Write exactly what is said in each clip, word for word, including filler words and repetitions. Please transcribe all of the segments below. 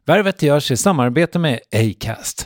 Värvet görs i samarbete med Acast.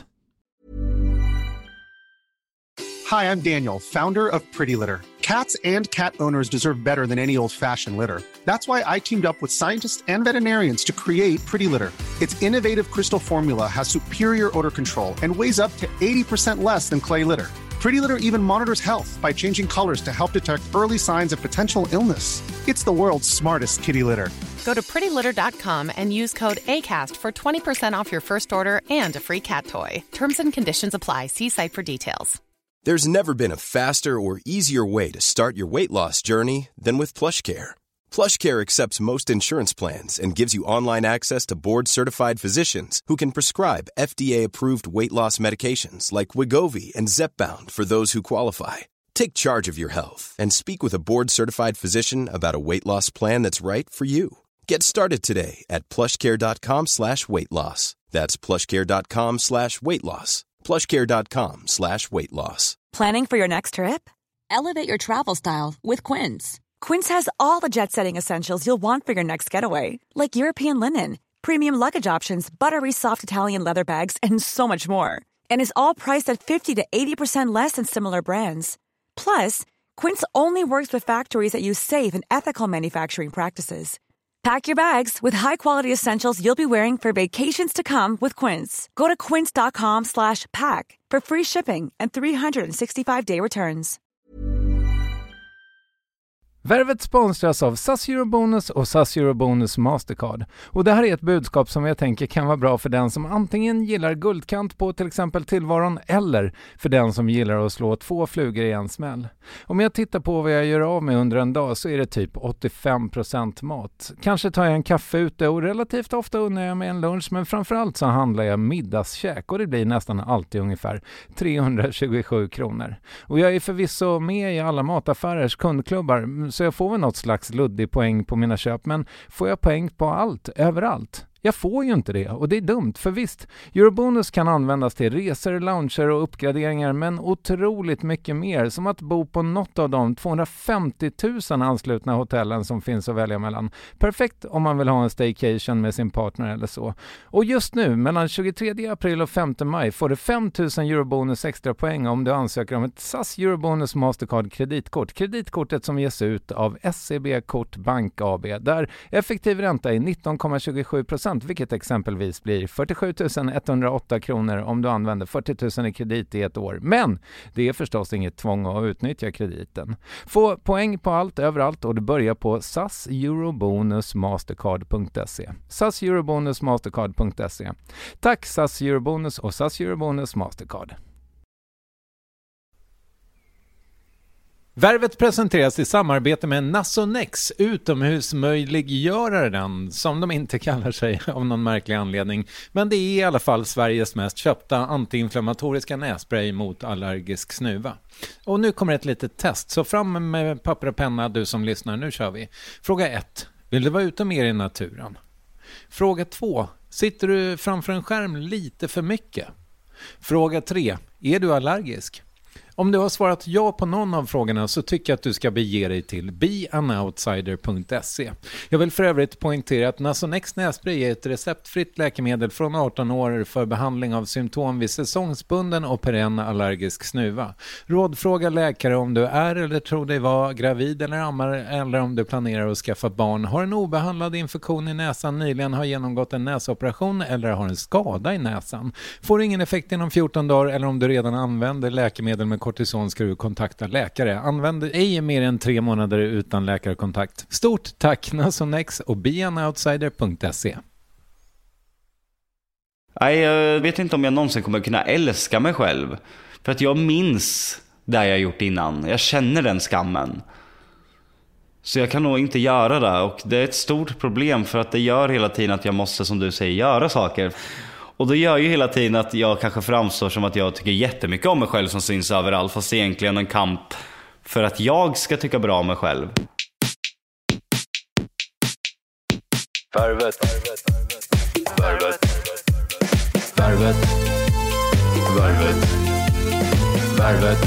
Hi, I'm Daniel, founder of Pretty Litter. Cats and cat owners deserve better than any old-fashioned litter. That's why I teamed up with scientists and veterinarians to create Pretty Litter. Its innovative crystal formula has superior odor control and weighs up to eighty percent less than clay litter. Pretty Litter even monitors health by changing colors to help detect early signs of potential illness. It's the world's smartest kitty litter. Go to pretty litter dot com and use code ACAST for twenty percent off your first order and a free cat toy. Terms and conditions apply. See site for details. There's never been a faster or easier way to start your weight loss journey than with PlushCare. PlushCare accepts most insurance plans and gives you online access to board-certified physicians who can prescribe F D A-approved weight loss medications like Wegovy and Zepbound for those who qualify. Take charge of your health and speak with a board-certified physician about a weight loss plan that's right for you. Get started today at plushcare.com slash weight loss. That's plushcare.com slash weight loss. plushcare.com slash weight loss. Planning for your next trip? Elevate your travel style with Quince. Quince has all the jet-setting essentials you'll want for your next getaway, like European linen, premium luggage options, buttery soft Italian leather bags, and so much more. And is all priced at fifty to eighty percent less than similar brands. Plus, Quince only works with factories that use safe and ethical manufacturing practices. Pack your bags with high-quality essentials you'll be wearing for vacations to come with Quince. Go to quince.com slash pack for free shipping and three sixty-five day returns. Värvet sponsras av S A S Eurobonus och S A S Eurobonus Mastercard. Och det här är ett budskap som jag tänker kan vara bra för den som antingen gillar guldkant på till exempel tillvaron eller för den som gillar att slå två flugor i en smäll. Om jag tittar på vad jag gör av med under en dag så är det typ åttiofem procent mat. Kanske tar jag en kaffe ute och relativt ofta unnar jag med en lunch, men framförallt så handlar jag middagskäk och det blir nästan alltid ungefär trehundratjugosju kronor. Och jag är förvisso med i alla mataffärers kundklubbar så jag får väl något slags luddig poäng på mina köp, men får jag poäng på allt, överallt? Jag får ju inte det och det är dumt, för visst, Eurobonus kan användas till resor, lounger och uppgraderingar, men otroligt mycket mer, som att bo på något av de tvåhundrafemtio tusen anslutna hotellen som finns att välja mellan. Perfekt om man vill ha en staycation med sin partner eller så. Och just nu, mellan tjugotredje april och femte maj, får du fem tusen Eurobonus extra poäng om du ansöker om ett S A S Eurobonus Mastercard kreditkort. Kreditkortet som ges ut av S E B Kort Bank A B, där effektiv ränta är nitton komma tjugosju procent, vilket exempelvis blir fyrtiosju tusen etthundraåtta kronor om du använder fyrtio tusen i kredit i ett år. Men det är förstås inget tvång att utnyttja krediten. Få poäng på allt, överallt, och du börjar på S A S Eurobonus Mastercard punkt se. S A S Eurobonus Mastercard punkt se. Tack S A S Eurobonus och S A S Eurobonus Mastercard. Värvet presenteras i samarbete med Nasonex, utomhusmöjliggöraren, som de inte kallar sig av någon märklig anledning. Men det är i alla fall Sveriges mest köpta antiinflammatoriska nässpray mot allergisk snuva. Och nu kommer ett litet test, så fram med papper och penna du som lyssnar, nu kör vi. Fråga ett. Vill du vara ute mer i naturen? Fråga två. Sitter du framför en skärm lite för mycket? Fråga tre. Är du allergisk? Om du har svarat ja på någon av frågorna så tycker jag att du ska bege dig till be an outsider punkt se. Jag vill för övrigt poängtera att Nasonex nässpray är ett receptfritt läkemedel från arton år för behandling av symptom vid säsongsbunden och perenn allergisk snuva. Rådfråga läkare om du är eller tror dig vara gravid eller ammar, eller om du planerar att skaffa barn, har en obehandlad infektion i näsan, nyligen har genomgått en näsoperation eller har en skada i näsan. Får ingen effekt inom fjorton dagar eller om du redan använder läkemedel med kortison ska du kontakta läkare. Använd ej mer än tre månader utan läkarkontakt. Stort tack Nasonex och be an outsider punkt se. Nej, jag vet inte om jag någonsin kommer kunna älska mig själv. För att jag minns det jag gjort innan. Jag känner den skammen. Så jag kan nog inte göra det. Och det är ett stort problem för att det gör hela tiden att jag måste, som du säger, göra saker. Och det gör ju hela tiden att jag kanske framstår som att jag tycker jättemycket om mig själv som syns överallt. Fast egentligen en kamp för att jag ska tycka bra om mig själv. Värvet. Värvet. Värvet. Värvet. Värvet.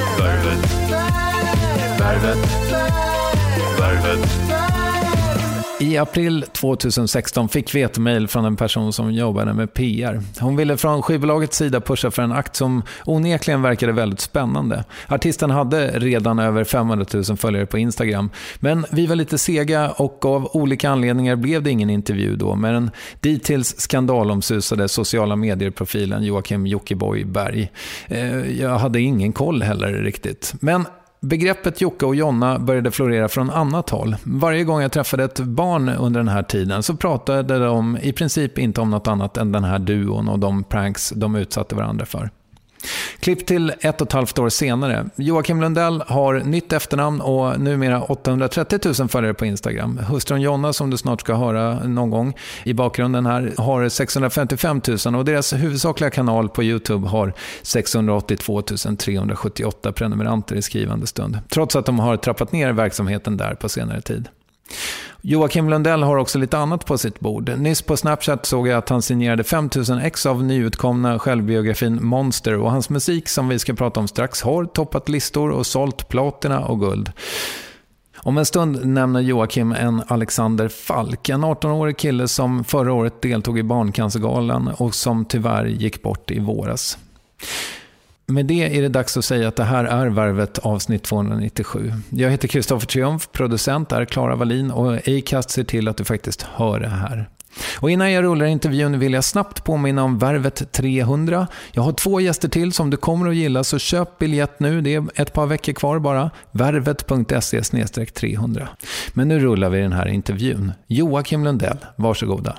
Värvet. Värvet. Värvet. I april tjugohundrasexton fick vi ett mejl från en person som jobbade med P R. Hon ville från skivbolagets sida pusha för en akt som onekligen verkade väldigt spännande. Artisten hade redan över femhundratusen följare på Instagram, men vi var lite sega och av olika anledningar blev det ingen intervju då med den dittills skandalomsusade sociala medier-profilen Joakim Jockiboi Berg. Jag hade ingen koll heller riktigt. Men begreppet Jocke och Jonna började florera från annat håll. Varje gång jag träffade ett barn under den här tiden så pratade de i princip inte om något annat än den här duon och de pranks de utsatte varandra för. Klipp till ett och ett halvt år senare. Joakim Lundell har nytt efternamn och numera åttahundratrettio tusen följare på Instagram. Hustrun Jonna, som du snart ska höra någon gång i bakgrunden här, har sexhundrafemtiofem tusen och deras huvudsakliga kanal på YouTube har sexhundraåttiotvå tusen trehundrasjuttioåtta prenumeranter i skrivande stund. Trots att de har trappat ner verksamheten där på senare tid. Joakim Lundell har också lite annat på sitt bord. Nyss på Snapchat såg jag att han signerade fem tusen ex av nyutkomna självbiografin Monster, och hans musik som vi ska prata om strax har toppat listor och sålt platina och guld. Om en stund nämner Joakim en Alexander Falk, en arton-årig kille som förra året deltog i Barncancergalan och som tyvärr gick bort i våras. Med det är det dags att säga att det här är Värvet avsnitt tvåhundranittiosju. Jag heter Kristoffer Triumf, producent är Klara Wallin och Acast ser till att du faktiskt hör det här. Och innan jag rullar intervjun vill jag snabbt påminna om Värvet trehundra. Jag har två gäster till som du kommer att gilla, så köp biljett nu. Det är ett par veckor kvar bara. värvet punkt se slash trehundra. Men nu rullar vi den här intervjun. Joakim Lundell, varsågoda.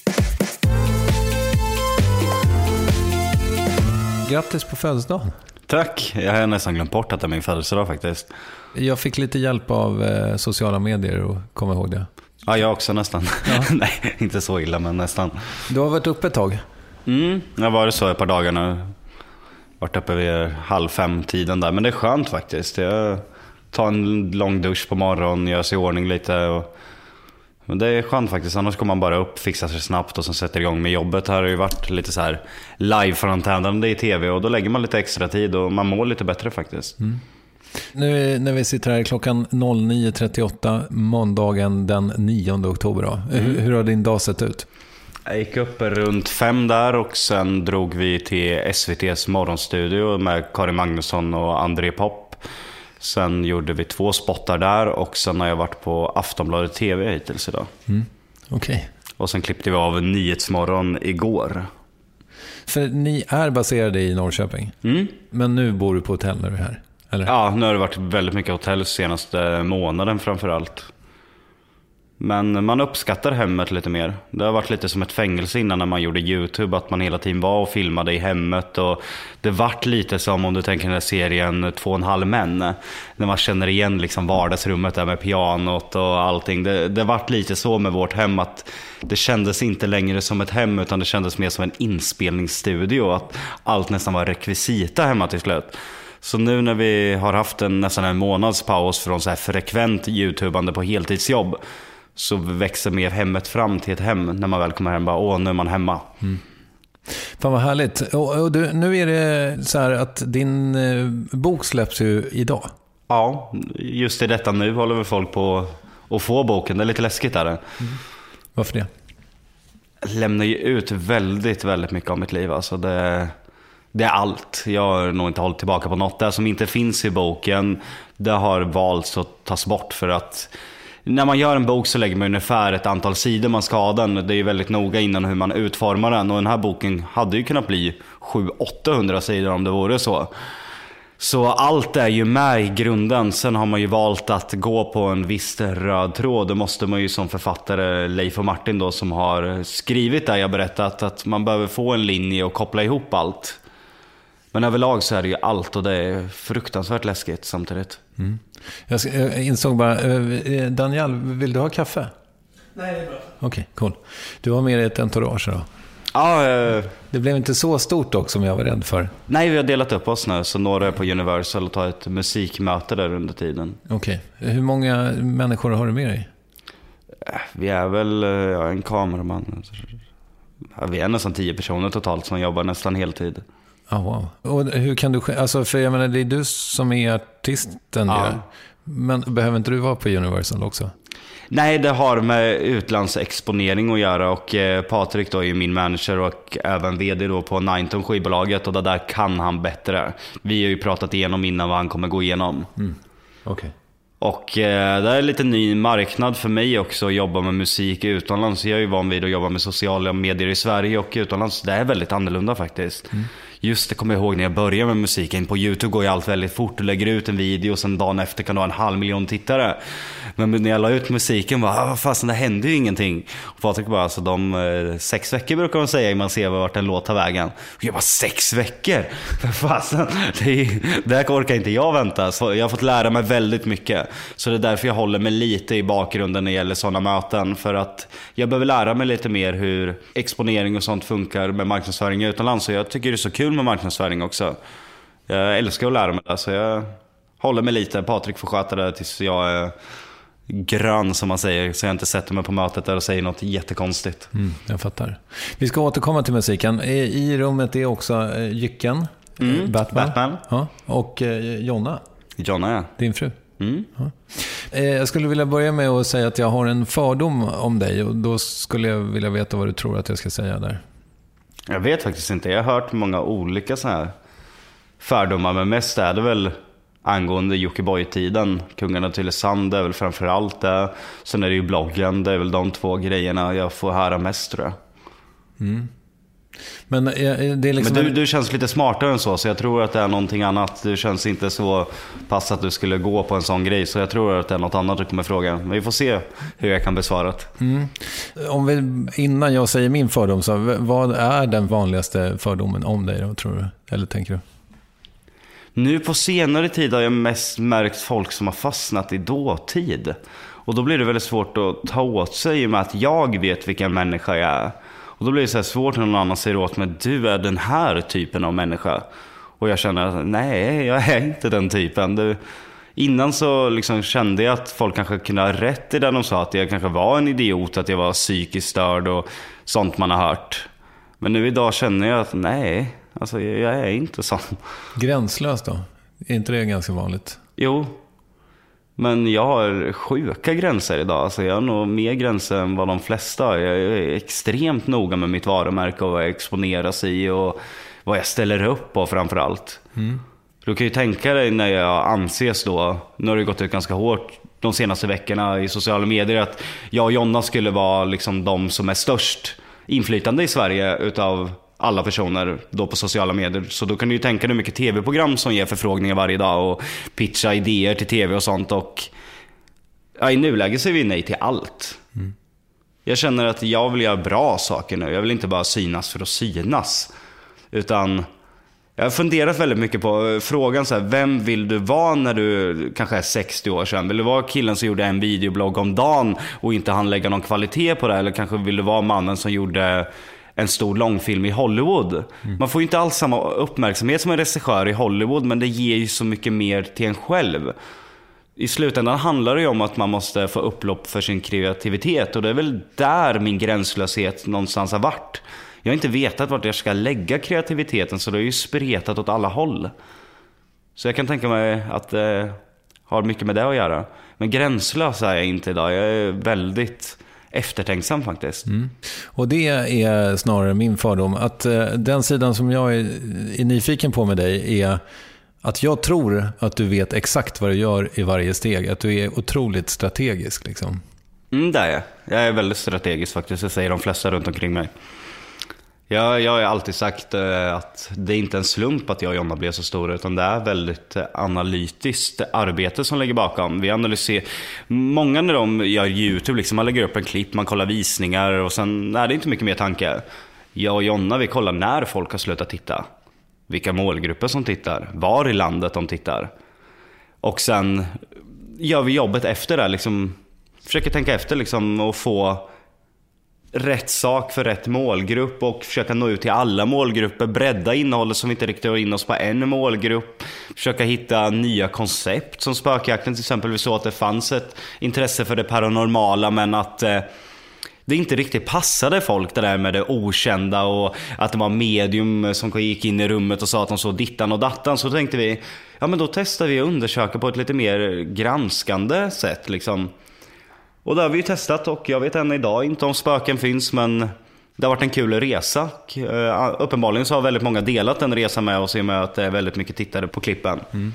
Grattis på födelsedagen. Tack, jag har nästan glömt bort att det är min födelsedag faktiskt. Jag fick lite hjälp av eh, sociala medier och kom ihåg det. Ja, jag också nästan. Ja. Nej, inte så illa men nästan. Du har varit uppe ett tag? Mm, jag har varit så ett par dagar nu. Varit uppe vid halv fem tiden där, men det är skönt faktiskt. Jag tar en lång dusch på morgonen, gör sig i ordning lite och... Men det är skönt faktiskt, annars kommer man bara upp, fixar sig snabbt och så sätter igång med jobbet. Här har ju varit lite så här live-framträdande i tv och då lägger man lite extra tid och man mår lite bättre faktiskt. Mm. Nu när vi sitter här klockan nio trettioåtta måndagen den nionde oktober då. Mm. Hur, hur har din dag sett ut? Jag gick upp runt fem där och sen drog vi till S V T:s morgonstudio med Karin Magnusson och André Pop. Sen gjorde vi två spottar där och sen har jag varit på Aftonbladet T V hittills idag. Mm. Okej. Okay. Och sen klippte vi av en Nyhetsmorgon igår. För ni är baserade i Norrköping. Mm. Men nu bor du på hotell när du är här, eller? Ja, nu har det varit väldigt mycket hotell senaste månaden framförallt. Men man uppskattar hemmet lite mer. Det har varit lite som ett fängelse innan när man gjorde YouTube. Att man hela tiden var och filmade i hemmet. Och det vart lite som om du tänker den här serien Två och en halv män. När man känner igen liksom vardagsrummet där med pianot och allting. Det, det vart lite så med vårt hem att det kändes inte längre som ett hem utan det kändes mer som en inspelningsstudio. Att allt nästan var rekvisita hemma till slut. Så nu när vi har haft en, nästan en månads paus från så här frekvent YouTubande på heltidsjobb så växer mer hemmet fram till ett hem när man väl kommer hem. Bara, åh, nu är man hemma. Mm. Fan vad härligt. Och, och du, nu är det så här att din eh, bok släpps ju idag. Ja, just i detta nu håller vi folk på att få boken. Det är lite läskigt där. Mm. Varför det? Jag lämnar ju ut väldigt, väldigt mycket av mitt liv. Alltså det, det är allt. Jag har nog inte hållit tillbaka på något. Det som inte finns i boken, det har valts att tas bort för att när man gör en bok så lägger man ungefär ett antal sidor man ska ha den. Det är ju väldigt noga innan hur man utformar den. Och den här boken hade ju kunnat bli sju till åttahundra sidor om det vore så. Så allt är ju med i grunden. Sen har man ju valt att gå på en viss röd tråd. Det måste man ju som författare Leif och Martin då som har skrivit där jag berättat att man behöver få en linje och koppla ihop allt. Men överlag så är det ju allt och det är fruktansvärt läskigt samtidigt. Mm. Jag, jag insåg bara, Daniel, vill du ha kaffe? Nej, det är bra. Okej, okay, cool. Du har med dig ett entourage då? Ja. Eh, det blev inte så stort dock som jag var rädd för. Nej, vi har delat upp oss nu. Så några är på Universal och tar ett musikmöte där under tiden. Okej. Okay. Hur många människor har du med dig? Vi är väl ja, en kameraman. Ja, vi är nästan tio personer totalt som jobbar nästan heltid. Oh, wow. Och hur kan du, alltså för jag menar, det är du som är artisten. Ja. Där. Men behöver inte du vara på Universal också? Nej, det har med utlandsexponering att göra och eh, Patrik då är ju min manager och även vd då på Nineton skivbolaget och det där kan han bättre. Vi har ju pratat igenom innan vad han kommer gå igenom. Mm. Okej. Okay. Och eh, det är lite ny marknad för mig också att jobba med musik utomlands. Jag är ju van vid att jobba med sociala medier i Sverige och utomlands. Det är väldigt annorlunda faktiskt. Mm. Just det kommer jag ihåg när jag började med musiken. På YouTube går ju allt väldigt fort. Du lägger ut en video och sen dagen efter kan du ha en halv miljon tittare. Men när jag la ut musiken bara, vad fasen, det hände ju ingenting. Och Patrik bara, alltså de eh, sex veckor brukar de säga man ser vart en låt tar vägen. Och jag bara, sex veckor? För fasen, det, det här orkar inte jag vänta. Så jag har fått lära mig väldigt mycket. Så det är därför jag håller mig lite i bakgrunden när det gäller sådana möten. För att jag behöver lära mig lite mer hur exponering och sånt funkar med marknadsföring utomlands. Så jag tycker det är så kul med marknadsföring också. Jag älskar att lära mig det. Så jag håller mig lite. Patrik får sköta det tills jag är grön som man säger. Så jag inte sätter mig på mötet där och säger något jättekonstigt. Mm, jag fattar. Vi ska återkomma till musiken. I rummet är också Jycken, mm, Batman, Batman. Ja, och Jonna. Jonna, ja. Din fru. Mm. Ja. Jag skulle vilja börja med att säga att jag har en fördom om dig. Och då skulle jag vilja veta vad du tror att jag ska säga där. Jag vet faktiskt inte. Jag har hört många olika så här fördomar. Men mest är det väl angående Jockiboi-tiden. Kungarna till Tylösand är väl framförallt det. Sen är det ju bloggen. Det är väl de två grejerna jag får höra mest, tror jag. Mm. Men, det är liksom Men du, du känns lite smartare än så. Så jag tror att det är någonting annat. Du känns inte så pass att du skulle gå på en sån grej. Så jag tror att det är något annat du kommer fråga. Men vi får se hur jag kan besvara det. Mm. Om vi, innan jag säger min fördom, så vad är den vanligaste fördomen om dig då, tror du? Eller tänker du? Nu på senare tid har jag mest märkt folk som har fastnat i dåtid. Och då blir det väldigt svårt att ta åt sig med att jag vet vilken människa jag är. Och då blir det så här svårt när någon annan säger åt mig, du är den här typen av människa. Och jag känner att nej, jag är inte den typen. Det, innan så liksom kände jag att folk kanske kunde ha rätt i det de sa. Att jag kanske var en idiot, att jag var psykiskt störd och sånt man har hört. Men nu idag känner jag att nej, alltså jag är inte sån. Gränslös då? Är inte det ganska vanligt? Jo, men jag har sjuka gränser idag. Alltså jag har nog mer gränser än vad de flesta har. Jag är extremt noga med mitt varumärke och vad jag exponeras i och vad jag ställer upp på framförallt. Mm. Du kan ju tänka dig när jag anses då, nu har det gått ut ganska hårt de senaste veckorna i sociala medier, att jag och Jonna skulle vara liksom de som är störst inflytande i Sverige utav alla personer då på sociala medier. Så då kan du ju tänka dig mycket tv-program som ger förfrågningar varje dag och pitcha idéer till tv och sånt. Och ja, i nuläget säger vi nej till allt. Mm. Jag känner att jag vill göra bra saker nu. Jag vill inte bara synas för att synas. Utan jag har funderat väldigt mycket på frågan så här, vem vill du vara när du kanske är sextio år sedan? Vill du vara killen som gjorde en videoblogg om dagen och inte hann lägga någon kvalitet på det? Eller kanske vill du vara mannen som gjorde en stor långfilm i Hollywood? Mm. Man får ju inte alls samma uppmärksamhet som en regissör i Hollywood, men det ger ju så mycket mer till en själv. I slutändan handlar det ju om att man måste få upplopp för sin kreativitet, och det är väl där min gränslöshet någonstans har varit. Jag har inte vetat vart jag ska lägga kreativiteten, så det är ju spretat åt alla håll. Så jag kan tänka mig att det har mycket med det att göra. Men gränslös är jag inte idag. Jag är väldigt eftertänksam faktiskt. Mm. Och det är snarare min fördom. Att uh, den sidan som jag är, är nyfiken på med dig är att jag tror att du vet exakt vad du gör i varje steg. Att du är otroligt strategisk liksom. Mm, det är jag. Jag är väldigt strategisk faktiskt. Jag säger de flesta runt omkring mig. Jag, jag har alltid sagt uh, att det är inte en slump att jag och Jonna blev så stora, utan det är väldigt uh, analytiskt arbete som ligger bakom. Vi analyserar, många när de gör YouTube, liksom, man lägger upp en klipp, man kollar visningar och sen är det inte mycket mer tanke. Jag och Jonna, vi kollar när folk har slutat titta, vilka målgrupper som tittar, var i landet de tittar. Och sen gör vi jobbet efter det, liksom, försöker tänka efter liksom, och få rätt sak för rätt målgrupp och försöka nå ut till alla målgrupper, bredda innehållet som vi inte riktigt har in oss på en målgrupp, försöka hitta nya koncept som Spökjakten till exempel. Vi såg att det fanns ett intresse för det paranormala, men att eh, det inte riktigt passade folk, det där med det okända, och att det var medium som gick in i rummet och sa att de såg dittan och dattan. Så tänkte vi, ja men då testar vi att undersöka på ett lite mer granskande sätt liksom. Och det har vi ju testat och jag vet än idag inte om spöken finns, men det har varit en kul resa. Uh, uppenbarligen så har väldigt många delat den resan med oss i och med att det är väldigt mycket tittare på klippen. Mm.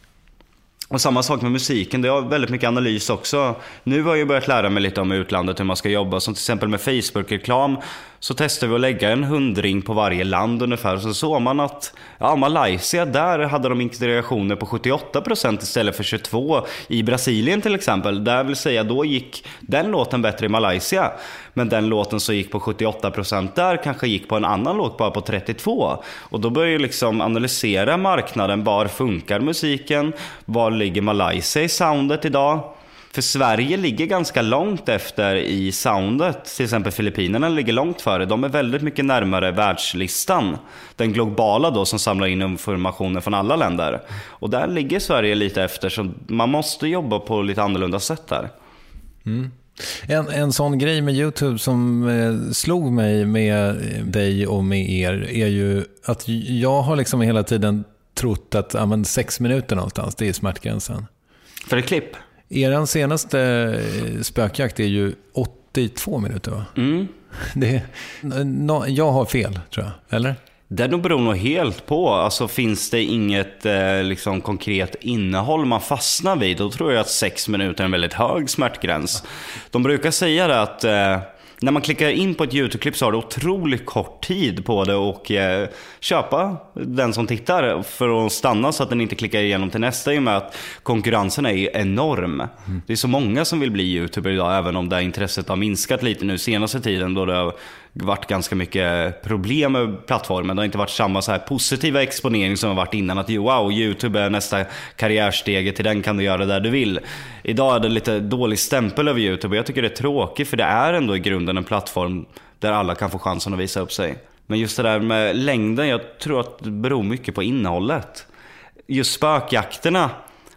Och samma sak med musiken, det har väldigt mycket analys också. Nu har jag börjat lära mig lite om utlandet, hur man ska jobba. Som till exempel med Facebook-reklam så testar vi att lägga en hundring på varje land ungefär. Så såg man att ja, Malaysia, där hade de integrationer på sjuttioåtta procent istället för tjugotvå. I Brasilien till exempel, där vill säga då gick den låten bättre i Malaysia. Men den låten som gick på sjuttioåtta procent där kanske gick på en annan låt bara på trettiotvå. Och då börjar jag liksom analysera marknaden. Var funkar musiken? Var ligger Malaysia i soundet idag? För Sverige ligger ganska långt efter i soundet. Till exempel Filippinerna ligger långt före. De är väldigt mycket närmare världslistan. Den globala då som samlar in informationen från alla länder. Och där ligger Sverige lite efter. Så man måste jobba på lite annorlunda sätt där. Mm. En, en sån grej med YouTube som eh, slog mig med dig och med er är ju att jag har liksom hela tiden trott att ja, men sex minuter någonstans, det är smärtgränsen. För ett klipp? Eran senaste spökjakt är ju åttiotvå minuter, va? Mm. Det, no, jag har fel, tror jag, eller? Det beror nog helt på. Alltså finns det inget eh, liksom, konkret innehåll man fastnar vid, då tror jag att sex minuter är en väldigt hög smärtgräns. De brukar säga det att eh, när man klickar in på ett YouTube-klipp så har du otroligt kort tid på det och eh, köpa den som tittar för att stanna så att den inte klickar igenom till nästa, i och med att konkurrensen är enorm. Mm. Det är så många som vill bli YouTuber idag, även om det intresset har minskat lite nu senaste tiden då det har varit ganska mycket problem med plattformen. Det har inte varit samma så här positiva exponering som har varit innan, att wow, YouTube är nästa karriärsteg, till den kan du göra där du vill. Idag är det lite dålig stämpel över YouTube och jag tycker det är tråkigt, för det är ändå i grunden en plattform där alla kan få chansen att visa upp sig. Men just det där med längden, jag tror att det beror mycket på innehållet. Just spökjakterna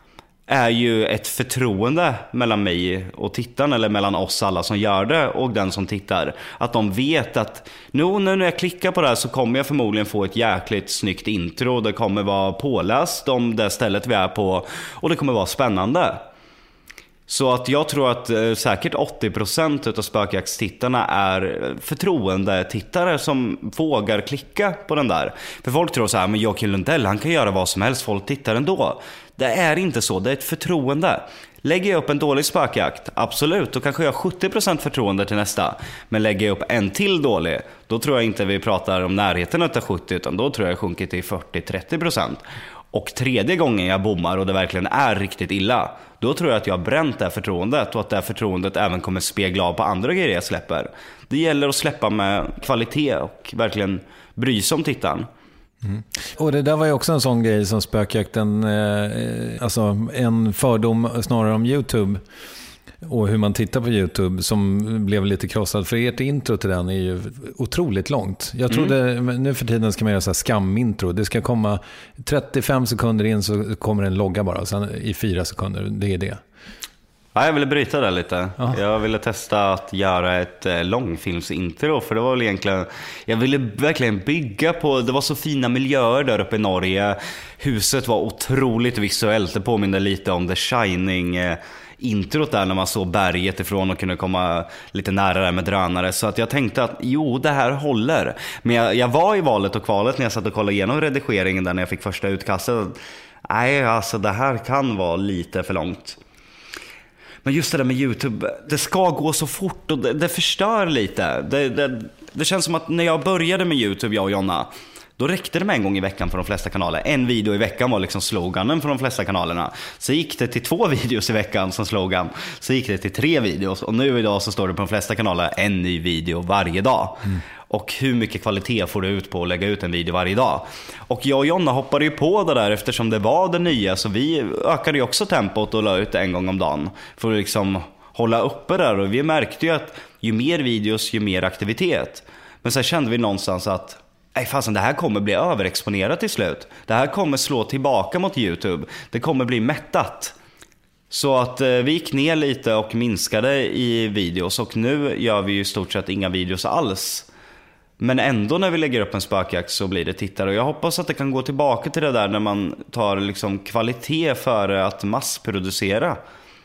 är ju ett förtroende mellan mig och tittaren, eller mellan oss alla som gör det och den som tittar. Att de vet att nu, nu när jag klickar på det här så kommer jag förmodligen få ett jäkligt snyggt intro. Det kommer vara påläst om det stället vi är på och det kommer vara spännande. Så att jag tror att eh, säkert åttio procent av spökjaktstittarna är förtroendetittare som vågar klicka på den där. För folk tror så här, men Joakim Lundell, han kan göra vad som helst, folk tittar ändå. Det är inte så, det är ett förtroende. Lägger jag upp en dålig spökjakt, absolut, då kanske jag har sjuttio procent förtroende till nästa. Men lägger jag upp en till dålig, då tror jag inte vi pratar om närheten av sjuttio, utan då tror jag jag sjunker till fyrtio till trettio procent. Och tredje gången jag bommar och det verkligen är riktigt illa, då tror jag att jag har bränt det här förtroendet, och att det här förtroendet även kommer spegla av på andra grejer jag släpper. Det gäller att släppa med kvalitet och verkligen bry sig om tittaren. Mm. Och det där var ju också en sån grej som spökjakten, eh, alltså en fördom snarare om YouTube och hur man tittar på YouTube, som blev lite krossad. För ert intro till den är ju otroligt långt. Jag trodde, mm. nu för tiden ska man göra så här skamintro. Det ska komma trettiofem sekunder in, så kommer en logga bara. Sen i fyra sekunder, det är det. Ja, jag ville bryta det lite. Ja. Jag ville testa att göra ett eh, långfilmsintro. För det var väl egentligen, jag ville verkligen bygga på, det var så fina miljöer där uppe i Norge. Huset var otroligt visuellt. Det påminner lite om The Shining eh, introt där, när man såg berget ifrån och kunde komma lite nära med drönare. Så att jag tänkte att jo, det här håller. Men jag, jag var i valet och kvalet när jag satt och kollade igenom redigeringen där när jag fick första utkastet. Nej, alltså det här kan vara lite för långt. Men just det där med YouTube, det ska gå så fort och det, det förstör lite. Det, det, det känns som att när jag började med YouTube, jag och Jonna, då räckte det med en gång i veckan för de flesta kanaler. En video i veckan var liksom sloganen för de flesta kanalerna. Så gick det till två videos i veckan som slogan. Så gick det till tre videos. Och nu idag så står det på de flesta kanaler en ny video varje dag. Mm. Och hur mycket kvalitet får du ut på att lägga ut en video varje dag? Och jag och Jonna hoppade ju på det där eftersom det var det nya. Så vi ökade ju också tempot och la ut en gång om dagen. För att liksom hålla uppe där. Och vi märkte ju att ju mer videos, ju mer aktivitet. Men sen kände vi någonstans att nej, fasen, det här kommer bli överexponerat till slut. Det här kommer slå tillbaka mot YouTube. Det kommer bli mättat. Så att eh, vi gick ner lite och minskade i videos. Och nu gör vi ju i stort sett inga videos alls. Men ändå när vi lägger upp en spökjakt så blir det tittare. Och jag hoppas att det kan gå tillbaka till det där när man tar liksom kvalitet för att massproducera.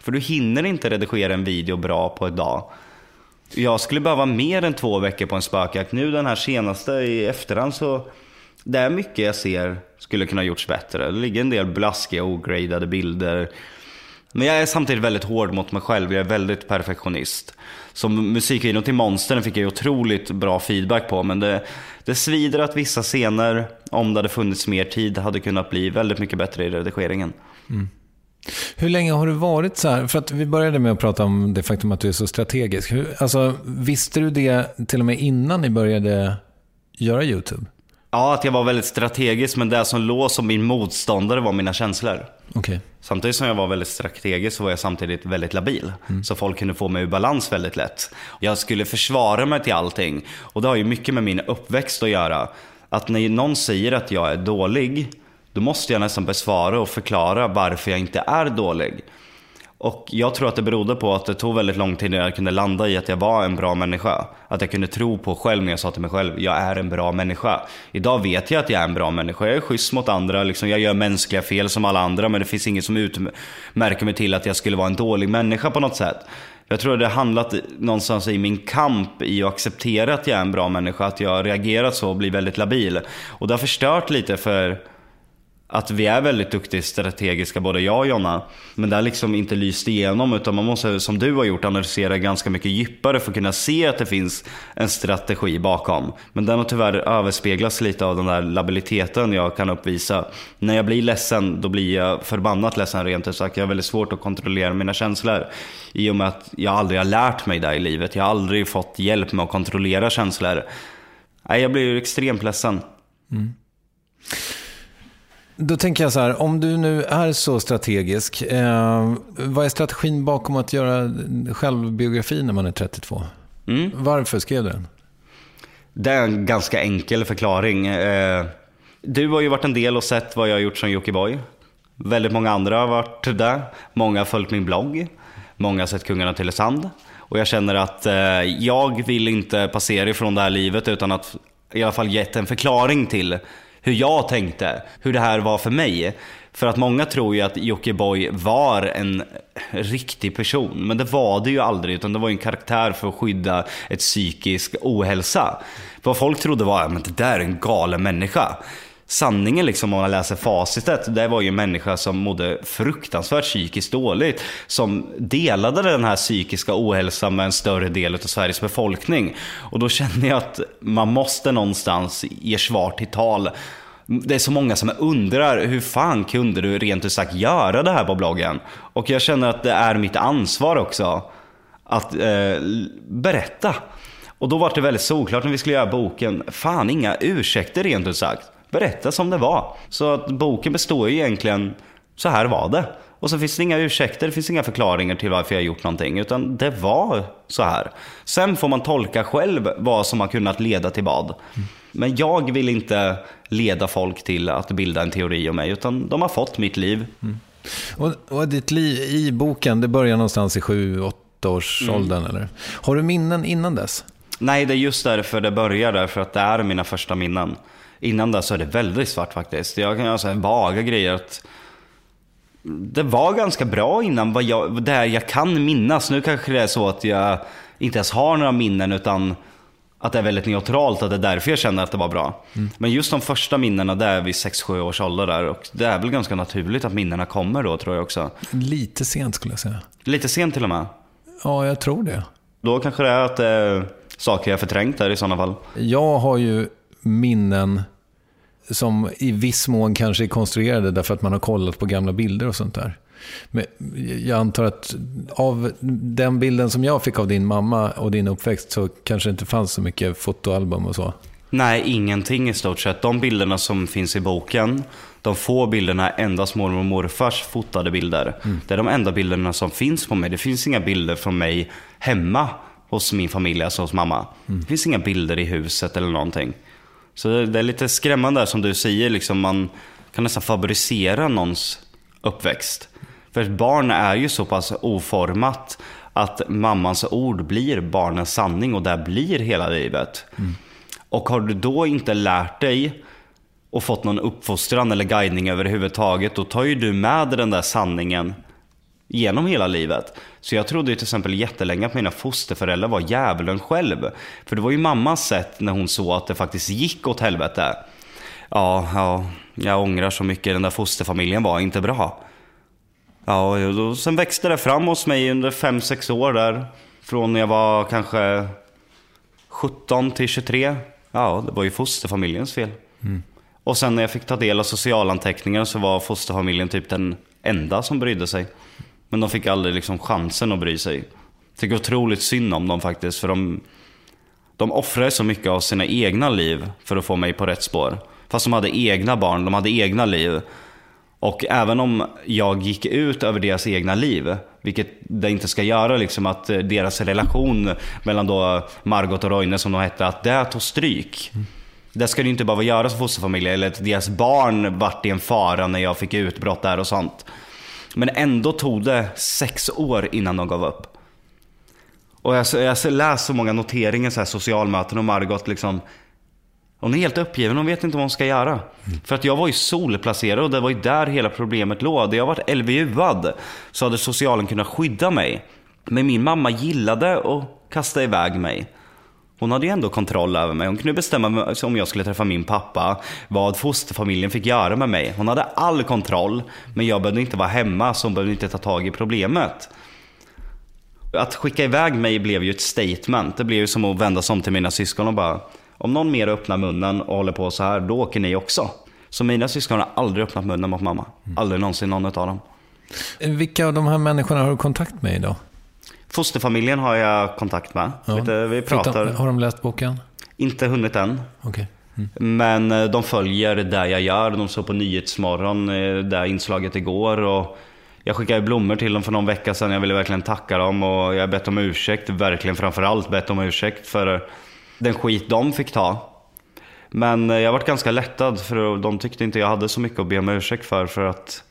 För du hinner inte redigera en video bra på ett dag. Jag skulle behöva mer än två veckor på en spökjakt. Nu den här senaste i efterhand så... Det är mycket jag ser skulle kunna gjorts bättre. Det ligger en del blaskiga, ogradade bilder. Men jag är samtidigt väldigt hård mot mig själv. Jag är väldigt perfektionist. Som musikvideon till Monster fick jag otroligt bra feedback på. Men det, det svider att vissa scener, om det hade funnits mer tid, hade kunnat bli väldigt mycket bättre i redigeringen. Mm. Hur länge har du varit så här? För att vi började med att prata om det faktum att du är så strategisk. Hur, alltså, visste du det till och med innan ni började göra YouTube? Ja, att jag var väldigt strategisk, men det som låg som min motståndare var mina känslor. Okay. Samtidigt som jag var väldigt strategisk så var jag samtidigt väldigt labil. Mm. Så folk kunde få mig ur balans väldigt lätt. Jag skulle försvara mig till allting. Och det har ju mycket med min uppväxt att göra. Att när någon säger att jag är dålig, då måste jag nästan besvara och förklara varför jag inte är dålig. Och jag tror att det berodde på att det tog väldigt lång tid när jag kunde landa i att jag var en bra människa. Att jag kunde tro på själv när jag sa till mig själv, jag är en bra människa. Idag vet jag att jag är en bra människa. Jag är schysst mot andra, liksom, jag gör mänskliga fel som alla andra. Men det finns inget som utmärker mig till att jag skulle vara en dålig människa på något sätt. Jag tror att det har handlat någonstans i min kamp i att acceptera att jag är en bra människa. Att jag har reagerat så och blir väldigt labil. Och det har förstört lite för... att vi är väldigt duktiga strategiska, både jag och Jonna. Men det har liksom inte lyst igenom, utan man måste, som du har gjort, analysera ganska mycket djupare för att kunna se att det finns en strategi bakom. Men den har tyvärr överspeglas lite av den där labiliteten jag kan uppvisa. När jag blir ledsen, då blir jag förbannat ledsen rent ut sagt. Jag har väldigt svårt att kontrollera mina känslor. I och med att jag aldrig har lärt mig det i livet. Jag har aldrig fått hjälp med att kontrollera känslor. Nej, jag blir extremt ledsen. Mm. Då tänker jag så här, om du nu är så strategisk, eh, vad är strategin bakom att göra självbiografi när man är trettiotvå? Mm. Varför skrev du den? Det är en ganska enkel förklaring. Eh, du har ju varit en del och sett vad jag har gjort som Jockiboi. Väldigt många andra har varit där. Många har följt min blogg. Många har sett Kungarna till Sand. Och jag känner att eh, jag vill inte passera ifrån det här livet utan att i alla fall gett en förklaring till hur jag tänkte, hur det här var för mig. För att många tror ju att Jockiboi var en riktig person. Men det var det ju aldrig, utan det var en karaktär för att skydda ett psykisk ohälsa. Vad folk trodde var att det där är en galen människa. Sanningen liksom, om man läser facitet, det var ju en människa som mådde fruktansvärt psykiskt dåligt, som delade den här psykiska ohälsan med en större del av Sveriges befolkning. Och då känner jag att man måste någonstans ge svar till tal. Det är så många som undrar, hur fan kunde du rent ut sagt göra det här på bloggen? Och jag känner att det är mitt ansvar också att eh, berätta. Och då var det väldigt såklart när vi skulle göra boken, fan, inga ursäkter rent ut sagt. Berätta som det var. Så att boken består ju egentligen, så här var det. Och så finns det inga ursäkter, det finns inga förklaringar till varför jag har gjort någonting. Utan det var så här. Sen får man tolka själv vad som har kunnat leda till vad. Mm. Men jag vill inte leda folk till att bilda en teori om mig. Utan de har fått mitt liv. Mm. Och, och ditt liv i boken, det börjar någonstans i sju, åtta års mm. åldern, eller? Har du minnen innan dess? Nej, det är just därför det börjar där. För att det är mina första minnen. Innan det så är det väldigt svart faktiskt. Jag kan säga en vaga grejer att det var ganska bra innan vad jag, det jag kan minnas. Nu kanske det är så att jag inte ens har några minnen, utan att det är väldigt neutralt, att det är därför jag känner att det var bra. Mm. Men just de första minnena, där är vi sex sju års ålder där, och det är väl ganska naturligt att minnena kommer då, tror jag också. Lite sent skulle jag säga. Lite sent till och med. Ja, jag tror det. Då kanske det är att eh, saker jag förträngt där i sådana fall. Jag har ju minnen som i viss mån kanske är konstruerade därför att man har kollat på gamla bilder och sånt där. Men jag antar att av den bilden som jag fick av din mamma och din uppväxt så kanske det inte fanns så mycket fotoalbum och så. Nej, ingenting i stort sett. De bilderna som finns i boken, de få bilderna är endast mormor och morfars fotade bilder. Mm. Det är de enda bilderna som finns på mig. Det finns inga bilder från mig hemma hos min familj, alltså hos mamma. Mm. Det finns inga bilder i huset eller någonting. Så det är lite skrämmande som du säger, liksom man kan nästan fabricera någons uppväxt. För ett barn är ju så pass oformat att mammans ord blir barnens sanning, och där blir hela livet. Mm. Och har du då inte lärt dig och fått någon uppfostran eller guidning överhuvudtaget, då tar ju du med den där sanningen genom hela livet. Så jag trodde ju till exempel jättelänge att mina fosterföräldrar var djävulen själv. För det var ju mammas sätt när hon såg att det faktiskt gick åt helvete. Ja, ja, jag ångrar så mycket. Den där fosterfamiljen var inte bra. Ja, och då, sen växte det fram hos mig under fem sex år där. Från när jag var kanske sjutton till tjugotre. Ja, det var ju fosterfamiljens fel. Mm. Och sen när jag fick ta del av socialanteckningar så var fosterfamiljen typ den enda som brydde sig. Men de fick aldrig liksom chansen att bry sig. Jag tycker otroligt synd om dem faktiskt. För de, de offrade så mycket av sina egna liv för att få mig på rätt spår. Fast de hade egna barn, de hade egna liv. Och även om jag gick ut över deras egna liv, vilket det inte ska göra, liksom att deras relation mellan då Margot och Roine som de hette, att det tog stryk. Mm. Det ska det inte bara göra som fosterfamilj, eller att deras barn vart i en fara när jag fick utbrott där och sånt. Men ändå tog det sex år innan de gav upp. Och jag, jag läste så många noteringar, så här socialmöten, och Margot liksom, hon är helt uppgiven, hon vet inte vad hon ska göra. Mm. För att jag var ju solplacerad och det var ju där hela problemet låg. Hade jag varit L V U-ad så hade socialen kunnat skydda mig. Men min mamma gillade att kasta iväg mig. Hon hade ju ändå kontroll över mig. Hon kunde bestämma om jag skulle träffa min pappa, vad fosterfamiljen fick göra med mig. Hon hade all kontroll, men jag behövde inte vara hemma, så hon behövde inte ta tag i problemet. Att skicka iväg mig blev ju ett statement. Det blev ju som att vända sig om till mina syskon och bara, om någon mer öppnar munnen och håller på så här, då åker ni också. Så mina syskon har aldrig öppnat munnen mot mamma. Aldrig någonsin någon av dem. Vilka av de här människorna har du kontakt med idag? Fosterfamiljen har jag kontakt med. Ja. Lite, vi pratar. Har de läst boken? Inte hunnit än. Okay. Mm. Men de följer där jag gör. De såg på Nyhetsmorgon där inslaget igår. Och jag skickade blommor till dem för någon vecka sedan. Jag ville verkligen tacka dem. Och jag har bett om ursäkt. Verkligen framförallt bett om ursäkt för den skit de fick ta. Men jag varit ganska lättad, för de tyckte inte jag hade så mycket att be om ursäkt för. För att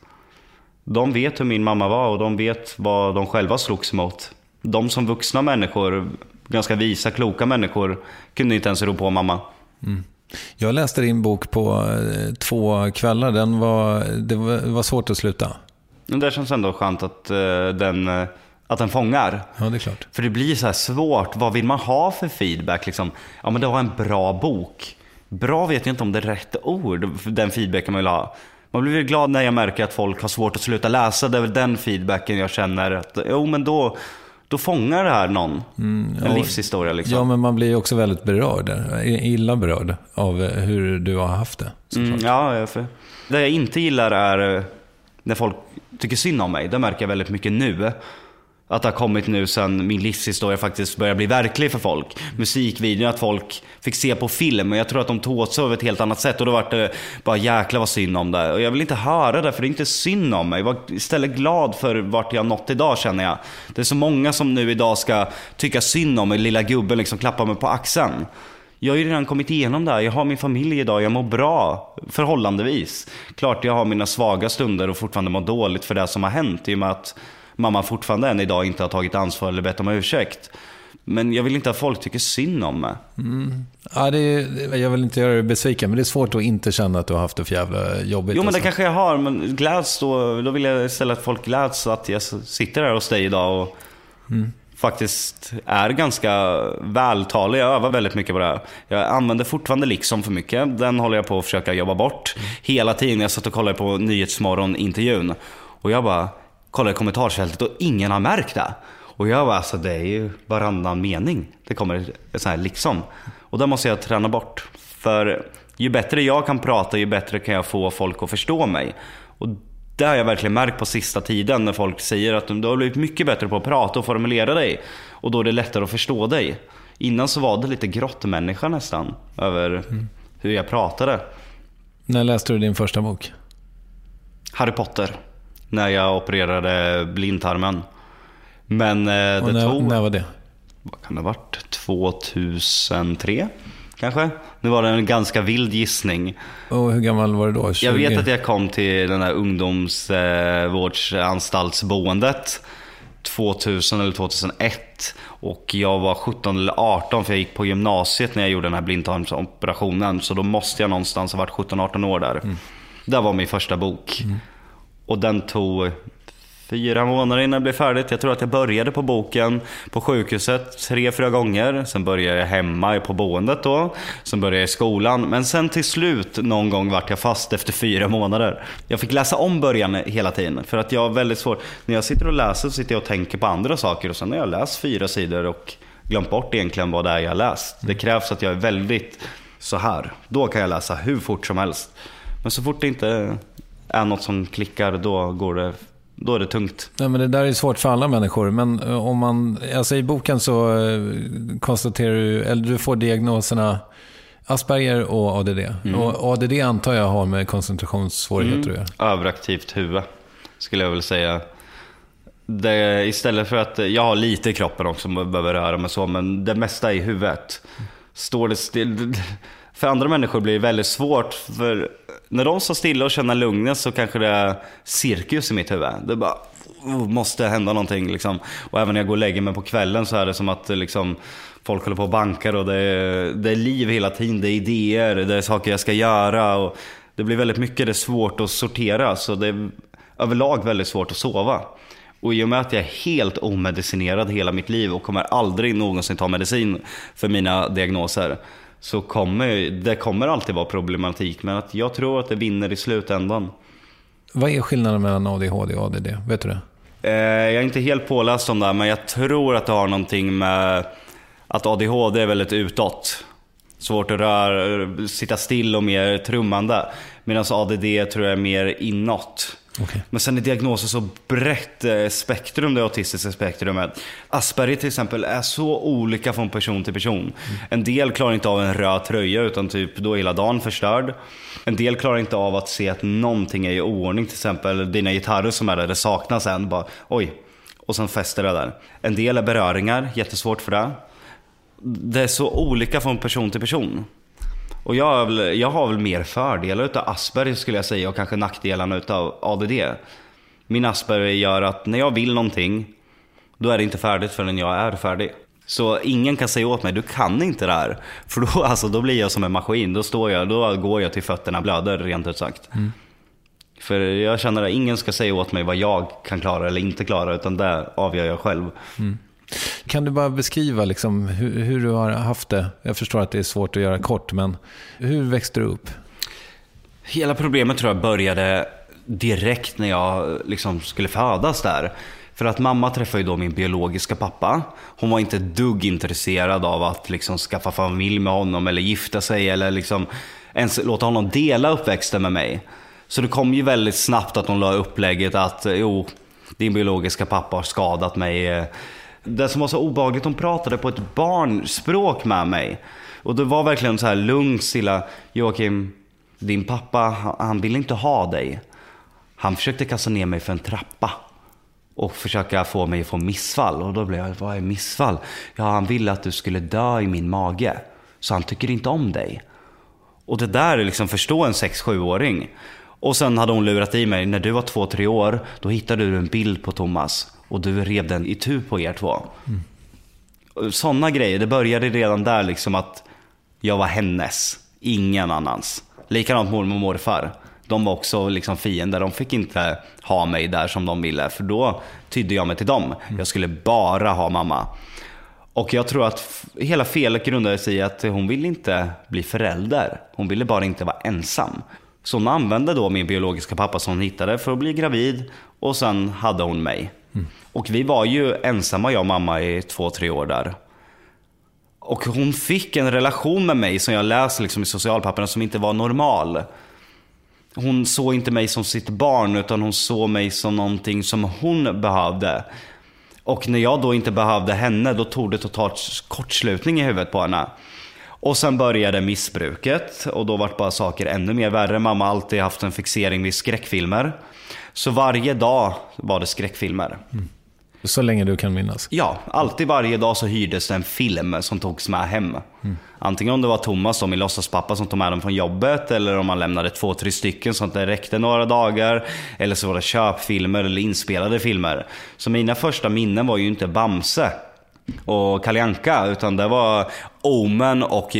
de vet hur min mamma var och de vet vad de själva slogs mot. De som vuxna människor, ganska visa, kloka människor, kunde inte ens ro på mamma. Mm. Jag läste din bok på eh, två kvällar. Den var, det var, var svårt att sluta. Men det känns ändå skönt att, uh, den, uh, att den fångar. Ja, det är klart. För det blir så här svårt. Vad vill man ha för feedback? Liksom? Ja, men det var en bra bok. Bra vet jag inte om det är rätt ord. Den feedbacken man vill ha. Man blir glad när jag märker att folk har svårt att sluta läsa. Det är väl den feedbacken jag känner att, jo, men då... Då fångar det här någon. Mm, ja, en livshistoria liksom. Ja, men man blir ju också väldigt berörd. Illa berörd av hur du har haft det. Mm, ja, för det jag inte gillar är när folk tycker synd om mig. Det märker jag väldigt mycket nu. Att det har kommit nu sen min livshistoria faktiskt börjar bli verklig för folk. Musikvideon, att folk fick se på film. Jag tror att de tog åt sig över ett helt annat sätt. Och då var det bara jäkla vad synd om det. Och jag vill inte höra det, för det är inte synd om mig. Jag var istället glad för vart jag nått idag, känner jag. Det är så många som nu idag ska tycka synd om mig. Lilla gubben liksom klappar mig på axeln. Jag har ju redan kommit igenom det här. Jag har min familj idag, jag mår bra förhållandevis. Klart jag har mina svaga stunder och fortfarande mår dåligt för det som har hänt. I och med att mamma fortfarande än idag inte har tagit ansvar eller bett om ursäkt. Men jag vill inte att folk tycker synd om mig. Mm. Ja, det är, jag vill inte göra det besviken, men det är svårt att inte känna att du har haft det för jävla jobbigt. Jo, men det så. Kanske jag har, men gläds då, då vill jag istället att folk gläds att jag sitter här hos dig idag och mm. faktiskt är ganska vältalig. Jag övar väldigt mycket på det här. Jag använder fortfarande liksom för mycket. Den håller jag på att försöka jobba bort. Mm. Hela tiden jag satt och kollade på Nyhetsmorgon-intervjun. Och jag bara kollar i kommentarsfältet och ingen har märkt det. Och jag bara, alltså det är ju varannan mening. Det kommer så här liksom. Och då måste jag träna bort. För ju bättre jag kan prata, ju bättre kan jag få folk att förstå mig. Och det har jag verkligen märkt på sista tiden när folk säger att du har blivit mycket bättre på att prata och formulera dig. Och då är det lättare att förstå dig. Innan så var det lite grottmänniska nästan över mm. hur jag pratade. När läste du din första bok? Harry Potter. När jag opererade blindtarmen. Men det och när, tog... när var det? Vad kan det ha varit? tvåtusentre kanske? Nu var det en ganska vild gissning. Och hur gammal var du då? tjugo? Jag vet att jag kom till den här ungdomsvårdsanstaltsboendet tvåtusen eller tvåtusenett. Och jag var sjutton eller arton, för jag gick på gymnasiet när jag gjorde den här blindtarmsoperationen. Så då måste jag någonstans ha varit sjutton arton år där. Mm. Det var min första bok. Mm. Och den tog fyra månader innan det blev färdigt. Jag tror att jag började på boken på sjukhuset tre, fyra gånger. Sen började jag hemma på boendet då. Sen började jag i skolan. Men sen till slut någon gång vart jag fast efter fyra månader. Jag fick läsa om början hela tiden. För att jag har väldigt svårt. När jag sitter och läser så sitter jag och tänker på andra saker. Och sen när jag läst fyra sidor och glömt bort egentligen vad det är jag har läst. Det krävs att jag är väldigt så här. Då kan jag läsa hur fort som helst. Men så fort det inte är något som klickar, då går det... Då är det tungt. Ja, men det där är svårt för alla människor. Men om man, alltså i boken så konstaterar du, eller du får diagnoserna Asperger och A D D. Mm. Och A D D antar jag har med koncentrationssvårigheter att göra. Överaktivt huvud skulle jag väl säga. Det, istället för att jag har lite i kroppen också som behöver röra mig så, men det mesta är i huvudet. Står det still. För andra människor blir det väldigt svårt, för när de står stilla och känner lugnet så kanske det är cirkus i mitt huvud. Det bara oh, måste hända någonting liksom. Och även när jag går och lägger mig på kvällen så är det som att liksom, folk håller på och bankar och det är, det är liv hela tiden, det är idéer, det är saker jag ska göra och det blir väldigt mycket, det är svårt att sortera, så det är överlag väldigt svårt att sova. Och i och med att jag är helt omedicinerad hela mitt liv och kommer aldrig någonsin ta medicin för mina diagnoser, så kommer det kommer alltid vara problematik, men att jag tror att det vinner i slutändan. Vad är skillnaden mellan A D H D och A D D? Vet du det? Eh, jag är inte helt påläst om det, men jag tror att det har någonting med att A D H D är väldigt utåt. Svårt att röra, sitta still och mer trummande. Medan A D D tror jag är mer inåt. Okay. Men sen är diagnoser så brett spektrum, det autistiska spektrumet. Asperger till exempel är så olika från person till person. Mm. En del klarar inte av en röd tröja utan typ då är hela dagen förstörd. En del klarar inte av att se att någonting är i ordning. Till exempel dina gitarrer som är där, det saknas en. Bara, oj, och sen fäster det där. En del är beröringar, jättesvårt för det. Det är så olika från person till person. Och jag har, väl, jag har väl mer fördelar utav Asperger skulle jag säga, och kanske nackdelarna utav A D D. Min Asperger gör att när jag vill någonting, då är det inte färdigt förrän jag är färdig. Så ingen kan säga åt mig, du kan inte det här. För då, alltså, då blir jag som en maskin. Då, står jag, då går jag till fötterna blöder, rent ut sagt. Mm. För jag känner att ingen ska säga åt mig vad jag kan klara eller inte klara, utan det avgör jag själv. Mm. Kan du bara beskriva liksom hur, hur du har haft det? Jag förstår att det är svårt att göra kort, men hur växte du upp? Hela problemet tror jag började direkt när jag liksom skulle födas där. För att mamma träffade ju då min biologiska pappa. Hon var inte dugg intresserad av att liksom skaffa familj med honom eller gifta sig eller liksom ens låta honom dela uppväxten med mig. Så det kom ju väldigt snabbt att hon la upplägget att jo, din biologiska pappa har skadat mig. Det som var så obehagligt, hon pratade på ett barnspråk med mig. Och det var verkligen så här lugnt, stilla. Joakim, din pappa, han vill inte ha dig. Han försökte kasta ner mig för en trappa och försöka få mig att få missfall. Och då blev jag, vad är missfall? Ja, han ville att du skulle dö i min mage. Så han tycker inte om dig. Och det där är liksom, förstå en sex-sju-åring. Och sen hade hon lurat i mig, när du var två, tre år, då hittade du en bild på Thomas. Och du rev den i tu på er två. Mm. Sådana grejer, det började redan där liksom att jag var hennes, ingen annans. Likadant mormor och morfar. De var också liksom fiender, de fick inte ha mig där som de ville. För då tydde jag mig till dem. Jag skulle bara ha mamma. Och jag tror att hela felet grundade sig i att hon ville inte bli förälder. Hon ville bara inte vara ensam. Så hon använde då min biologiska pappa som hon hittade för att bli gravid. Och sen hade hon mig. Mm. Och vi var ju ensamma, jag och mamma, i två, tre år där. Och hon fick en relation med mig som jag läste liksom i socialpapperna som inte var normal. Hon såg inte mig som sitt barn, utan hon såg mig som någonting som hon behövde. Och när jag då inte behövde henne, då tog det totalt kortslutning i huvudet på henne. Och sen började missbruket, och då var det bara saker ännu mer värre. Mamma har alltid haft en fixering vid skräckfilmer. Så varje dag var det skräckfilmer. Mm. Så länge du kan minnas? Ja, alltid varje dag så hyrdes det en film som togs med hem. Mm. Antingen om det var Thomas och min låtsaspappa som tog med dem från jobbet, eller om man lämnade två, tre stycken så att det räckte några dagar. Eller så var det köpfilmer eller inspelade filmer. Så mina första minnen var ju inte Bamse och Kalle Anka, utan det var Omen och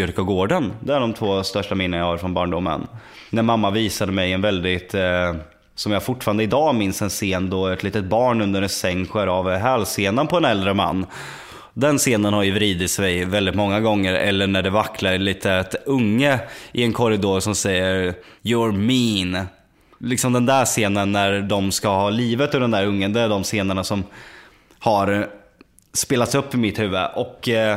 Djurkyrkogården. Det är de två största minnen jag har från barndomen. När mamma visade mig en väldigt... Eh, som jag fortfarande idag minns en scen då ett litet barn under en säng skär av hälsenan på en äldre man. Den scenen har ju vridit sig väldigt många gånger. Eller när det vacklar lite ett unge i en korridor som säger "You're mean". Liksom den där scenen när de ska ha livet ur den där ungen. Det är de scenerna som har spelats upp i mitt huvud. Och eh,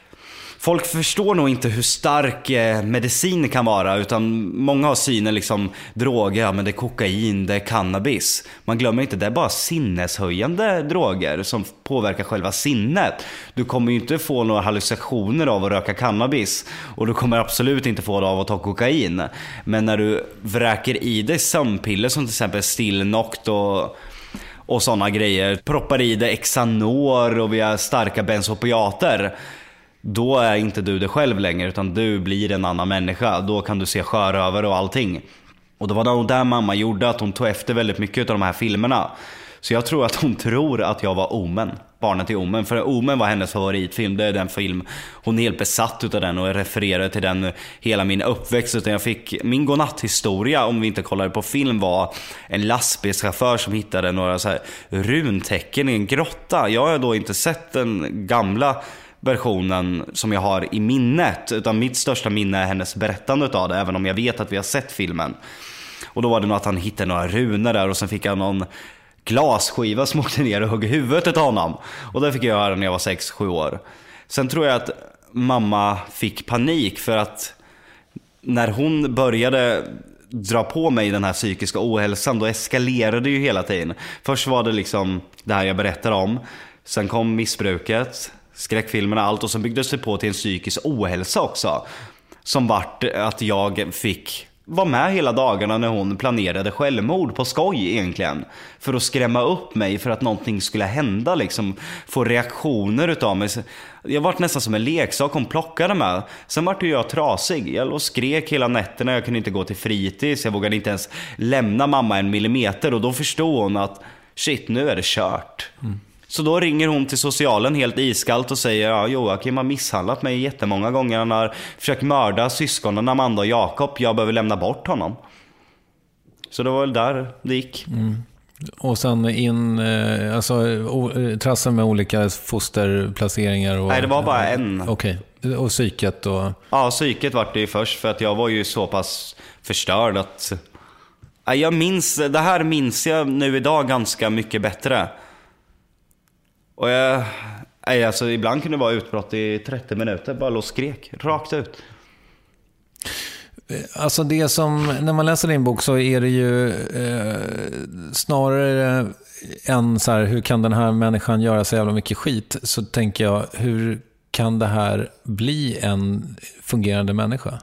folk förstår nog inte hur stark eh, medicin kan vara. Utan många har synen liksom droger, ja, men det är kokain, det är cannabis. Man glömmer inte, det är bara sinneshöjande droger som påverkar själva sinnet. Du kommer ju inte få några hallucinationer av att röka cannabis. Och du kommer absolut inte få det av att ta kokain. Men när du vräker i dig sömnpiller som till exempel Stilnoct och... och sådana grejer, proppar i dig Xanor och vi har starka benzopiater, då är inte du det själv längre, utan du blir en annan människa. Då kan du se sjörövare och allting. Och det var nog där mamma gjorde att hon tog efter väldigt mycket av de här filmerna. Så jag tror att hon tror att jag var Omen, barnet i Omen. För Omen var hennes favoritfilm. Det är den film, hon är helt besatt utav den och refererade till den hela min uppväxt. Utan jag fick, min godnatthistoria, om vi inte kollade på film, var en lastbilschaufför som hittade några så här runtecken i en grotta. Jag har då inte sett den gamla versionen som jag har i minnet, utan mitt största minne är hennes berättande utav det, även om jag vet att vi har sett filmen. Och då var det nog att han hittade några runor där, och sen fick han någon glasskiva som åkte ner och högg huvudet av honom. Och det fick jag höra när jag var sex sju år. Sen tror jag att mamma fick panik, för att när hon började dra på mig den här psykiska ohälsan, då eskalerade det ju hela tiden. Först var det liksom det här jag berättar om. Sen kom missbruket, skräckfilmerna, allt. Och så byggdes det på till en psykisk ohälsa också, som vart att jag fick var med hela dagarna när hon planerade självmord på skoj egentligen. För att skrämma upp mig, för att någonting skulle hända, liksom få reaktioner utav mig. Jag var nästan som en leksak hon plockade med. Sen var jag trasig. Jag låg och skrek hela nätterna. Jag kunde inte gå till fritids. Jag vågade inte ens lämna mamma en millimeter. Och då förstod hon att shit, nu är det kört. Mm. Så då ringer hon till socialen helt iskallt och säger: ja, Joakim har misshandlat mig jättemånga gånger. Han har försökt mörda syskonen Amanda och Jakob. Jag behöver lämna bort honom. Så det var väl där det gick. Mm. Och sen in, eh, alltså o, trassen med olika fosterplaceringar och, nej, det var bara en. Okej, okay. Och psyket och... Ja, psyket var det ju först, för att jag var ju så pass förstörd att... Jag minns, det här minns jag nu idag ganska mycket bättre. Och jag, alltså ibland kunde det vara utbrott i trettio minuter, bara låg skrek rakt ut. Alltså det som, när man läser din bok så är det ju eh, snarare än så här, hur kan den här människan göra så jävla mycket skit, så tänker jag, hur kan det här bli en fungerande människa?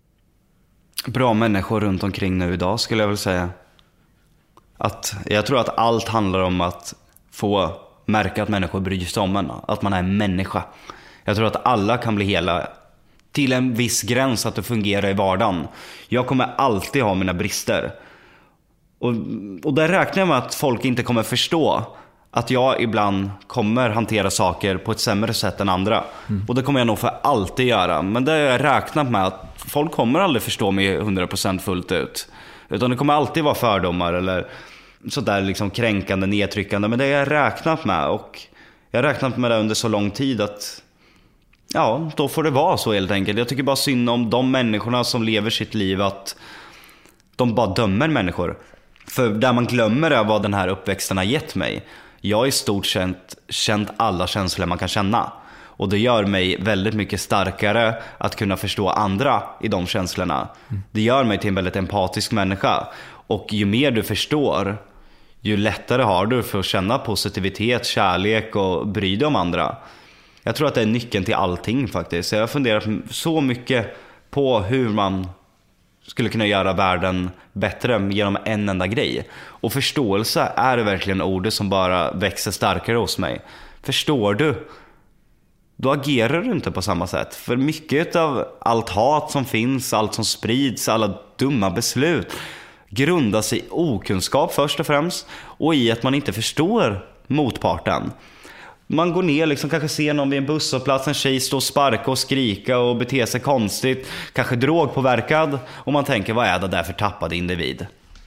Bra människor runt omkring nu idag, skulle jag väl säga. Att, jag tror att allt handlar om att få märka att människor bryr sig om en, att man är en människa. Jag tror att alla kan bli hela till en viss gräns, att det fungerar i vardagen. Jag kommer alltid ha mina brister. Och, och där räknar jag med att folk inte kommer förstå att jag ibland kommer hantera saker på ett sämre sätt än andra. Mm. Och det kommer jag nog för alltid göra. Men det har jag räknat med att folk kommer aldrig förstå mig hundra procent fullt ut. Utan det kommer alltid vara fördomar eller sådär liksom kränkande, nedtryckande. Men det har jag räknat med, och jag har räknat med det under så lång tid att ja, då får det vara så helt enkelt. Jag tycker bara synd om de människorna som lever sitt liv, att de bara dömer människor. För där man glömmer är vad den här uppväxten har gett mig. Jag har i stort sett känt alla känslor man kan känna. Och det gör mig väldigt mycket starkare att kunna förstå andra i de känslorna. Mm. Det gör mig till en väldigt empatisk människa. Och ju mer du förstår, ju lättare har du för att känna positivitet, kärlek och bry dig om andra. Jag tror att det är nyckeln till allting faktiskt. Jag har funderat så mycket på hur man skulle kunna göra världen bättre genom en enda grej. Och förståelse är verkligen ordet som bara växer starkare hos mig. Förstår du? Då agerar du inte på samma sätt. För mycket av allt hat som finns, allt som sprids, alla dumma beslut grundas i okunskap först och främst, och i att man inte förstår motparten. Man går ner, liksom kanske ser någon vid en busshållplats, en tjej stå och sparka och skrika och bete sig konstigt, kanske drogpåverkad, och man tänker, vad är det där för tappad individ?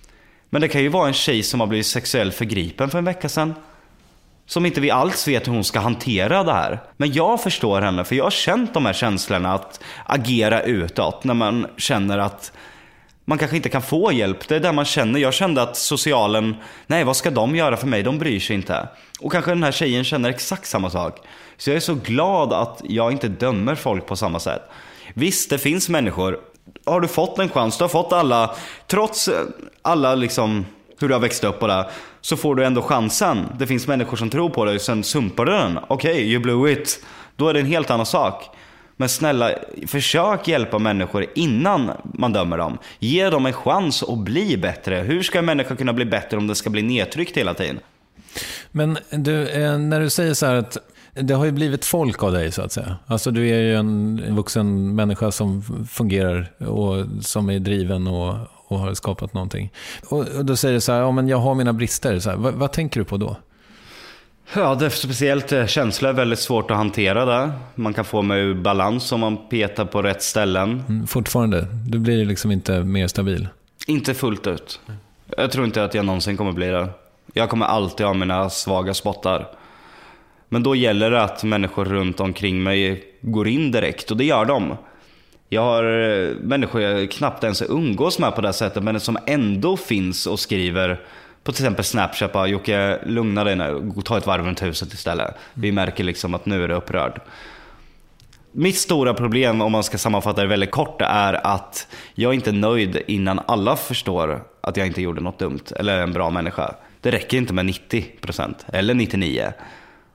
Men det kan ju vara en tjej som har blivit sexuellt förgripen för en vecka sedan, som inte vi alls vet hur hon ska hantera det här. Men jag förstår henne, för jag har känt de här känslorna att agera utåt när man känner att man kanske inte kan få hjälp. Det är där man känner, jag kände att socialen, nej vad ska de göra för mig, de bryr sig inte. Och kanske den här tjejen känner exakt samma sak. Så jag är så glad att jag inte dömer folk på samma sätt. Visst, det finns människor, har du fått en chans, du har fått alla, trots alla liksom hur du har växt upp på det, så får du ändå chansen. Det finns människor som tror på dig, sen sumpar du den. Okej, okay, you blew it. Då är det en helt annan sak. Men snälla, försök hjälpa människor innan man dömer dem. Ge dem en chans att bli bättre. Hur ska en människa kunna bli bättre om det ska bli nedtryckt hela tiden? Men du, när du säger så här att det har ju blivit folk av dig så att säga. Alltså du är ju en vuxen människa som fungerar och som är driven och, och har skapat någonting. Och, och då säger du så här, ja men jag har mina brister. Så här, vad, vad tänker du på då? Ja, det är speciellt känsla är väldigt svårt att hantera det. Man kan få med balans om man petar på rätt ställen. Mm, fortfarande, du blir liksom inte mer stabil? Inte fullt ut. Jag tror inte att jag någonsin kommer bli det. Jag kommer alltid ha mina svaga spottar. Men då gäller det att människor runt omkring mig går in direkt, och det gör de. Jag har människor jag knappt ens umgås med på det sättet, men som ändå finns och skriver på till exempel Snapchat, bara, Jocke, lugna dig nu, ta ett varv runt huset istället. Vi märker liksom att nu är det upprörd. Mitt stora problem, om man ska sammanfatta det väldigt kort, är att jag är inte nöjd innan alla förstår att jag inte gjorde något dumt eller är en bra människa. Det räcker inte med nittio procent eller nittionio procent.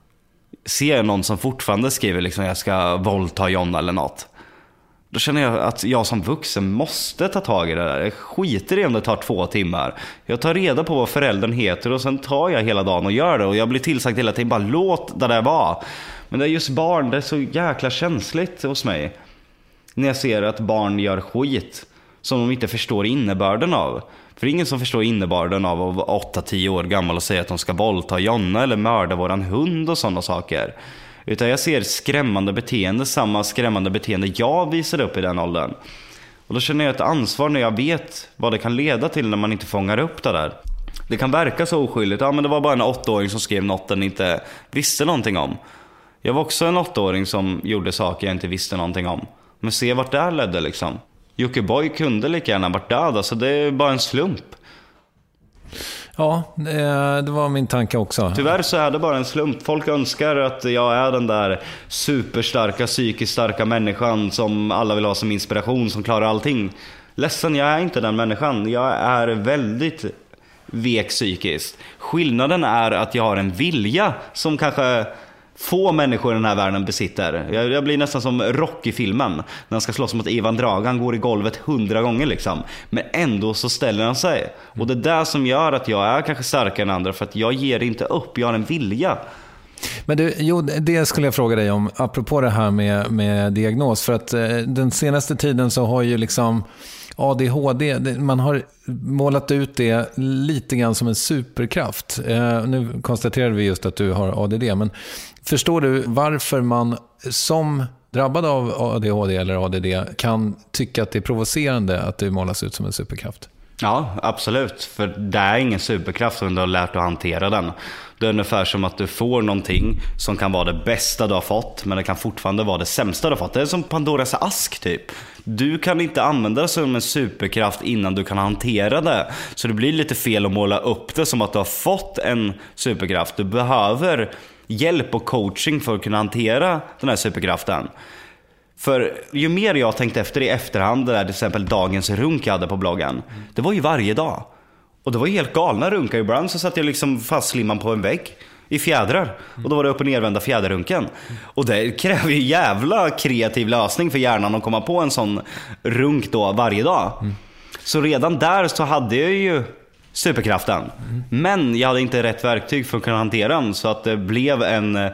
Ser jag någon som fortfarande skriver liksom jag ska våldta Jonna eller något, då känner jag att jag som vuxen måste ta tag i det där. Jag skiter i om det tar två timmar. Jag tar reda på vad föräldern heter och sen tar jag hela dagen och gör det. Och jag blir tillsagt hela tiden, bara låt det där vara. Men det är just barn, det är så jäkla känsligt hos mig. När jag ser att barn gör skit som de inte förstår innebörden av. För det är ingen som förstår innebörden av att vara åtta tio år gammal och säga att de ska våldta Jonna eller mörda våran hund och sådana saker. Utan jag ser skrämmande beteende, samma skrämmande beteende jag visade upp i den åldern. Och då känner jag ett ansvar när jag vet vad det kan leda till när man inte fångar upp det där. Det kan verka så oskyldigt. Ja, men det var bara en åttaåring som skrev något den inte visste någonting om. Jag var också en åttaåring som gjorde saker jag inte visste någonting om. Men se vart det här ledde liksom. Jockiboi kunde lika gärna varit död, alltså det är bara en slump. Ja, det var min tanke också. Tyvärr så är det bara en slump. Folk önskar att jag är den där superstarka, psykiskt starka människan som alla vill ha som inspiration, som klarar allting. Ledsen, jag är inte den människan. Jag är väldigt vek psykiskt. Skillnaden är att jag har en vilja som kanske få människor i den här världen besitter. Jag, jag blir nästan som Rocky-filmen när han ska slåss mot Ivan Dragan, går i golvet hundra gånger liksom. Men ändå så ställer han sig. Och det är där som gör att jag är kanske starkare än andra, för att jag ger inte upp, jag har en vilja. Men du, jo, det skulle jag fråga dig om, apropå det här med, med diagnos. För att eh, den senaste tiden så har ju liksom A D H D, man har målat ut det lite grann som en superkraft. Eh, nu konstaterade vi just att du har A D D, men förstår du varför man som drabbad av A D H D eller A D D kan tycka att det är provocerande att det målas ut som en superkraft? Ja, absolut. För det är ingen superkraft om du har lärt att hantera den. Det är ungefär som att du får någonting som kan vara det bästa du har fått, men det kan fortfarande vara det sämsta du har fått. Det är som Pandoras ask typ. Du kan inte använda det som en superkraft innan du kan hantera det. Så det blir lite fel att måla upp det som att du har fått en superkraft. Du behöver hjälp och coaching för att kunna hantera den här superkraften. För ju mer jag tänkte efter i efterhand, det där till exempel dagens runk jag hade på bloggen, det var ju varje dag. Och det var ju helt galna runkar. Ibland så satt jag liksom fastslimmad på en vägg i fjädrar. Och då var det upp och nervända fjäderrunken. Och det kräver ju jävla kreativ lösning för hjärnan att komma på en sån runk då varje dag. Mm. Så redan där så hade jag ju superkraften. Mm. Men jag hade inte rätt verktyg för att kunna hantera den. Så att det blev en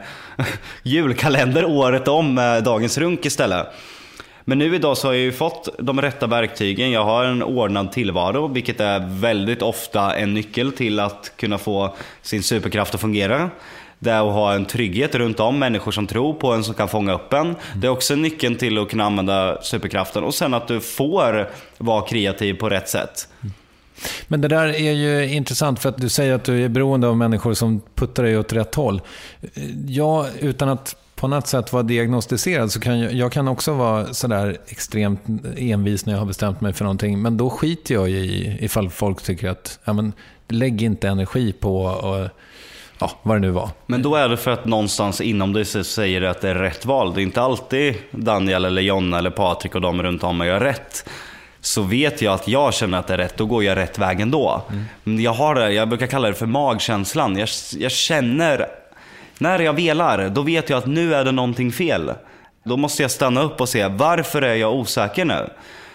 julkalender året om med dagens runk istället. Men nu idag så har jag ju fått de rätta verktygen. Jag har en ordnad tillvaro, vilket är väldigt ofta en nyckel till att kunna få sin superkraft att fungera. Det är att ha en trygghet runt om, människor som tror på en, som kan fånga upp en. Det är också nyckeln till att kunna använda superkraften. Och sen att du får vara kreativ på rätt sätt. Men det där är ju intressant för att du säger att du är beroende av människor som puttar dig åt rätt håll. Jag, utan att på något sätt vara diagnostiserad, så kan jag, jag kan också vara sådär extremt envis när jag har bestämt mig för någonting. Men då skiter jag i ifall folk tycker att ja, men, lägg inte energi på och, ja, vad det nu var. Men då är det för att någonstans inom dig så säger det att det är rätt val. Det är inte alltid Daniel eller Jonna eller Patrik och de runt om mig gör rätt. Så vet jag att jag känner att det är rätt, då går jag rätt väg ändå. Mm. Men jag har det, jag brukar kalla det för magkänslan. Jag, jag känner, när jag velar, då vet jag att nu är det någonting fel. Då måste jag stanna upp och se, varför är jag osäker nu?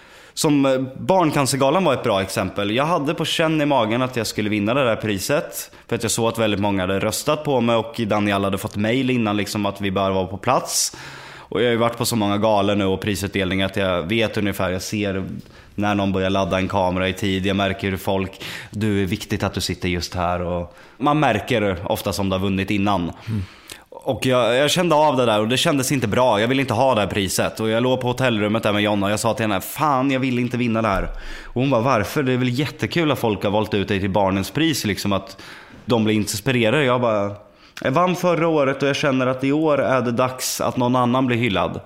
Som Barncancergalan var ett bra exempel. Jag hade på känn i magen att jag skulle vinna det där priset. För att jag såg att väldigt många hade röstat på mig. Och Daniel hade fått mejl innan liksom att vi bara var på plats. Och jag har ju varit på så många galor nu och prisutdelningar att jag vet ungefär, jag ser när någon börjar ladda en kamera i tid. Jag märker hur folk, du är viktigt att du sitter just här. Och man märker ofta som du har vunnit innan. Mm. Och jag, jag kände av det där och det kändes inte bra. Jag ville inte ha det här priset. Och jag låg på hotellrummet där med Jonna och jag sa till henne, fan jag vill inte vinna det här. Och hon bara, varför? Det är väl jättekul att folk har valt ut dig till barnens pris. Liksom att de blir inspirerade. Jag bara, jag vann förra året och jag känner att i år är det dags att någon annan blir hyllad.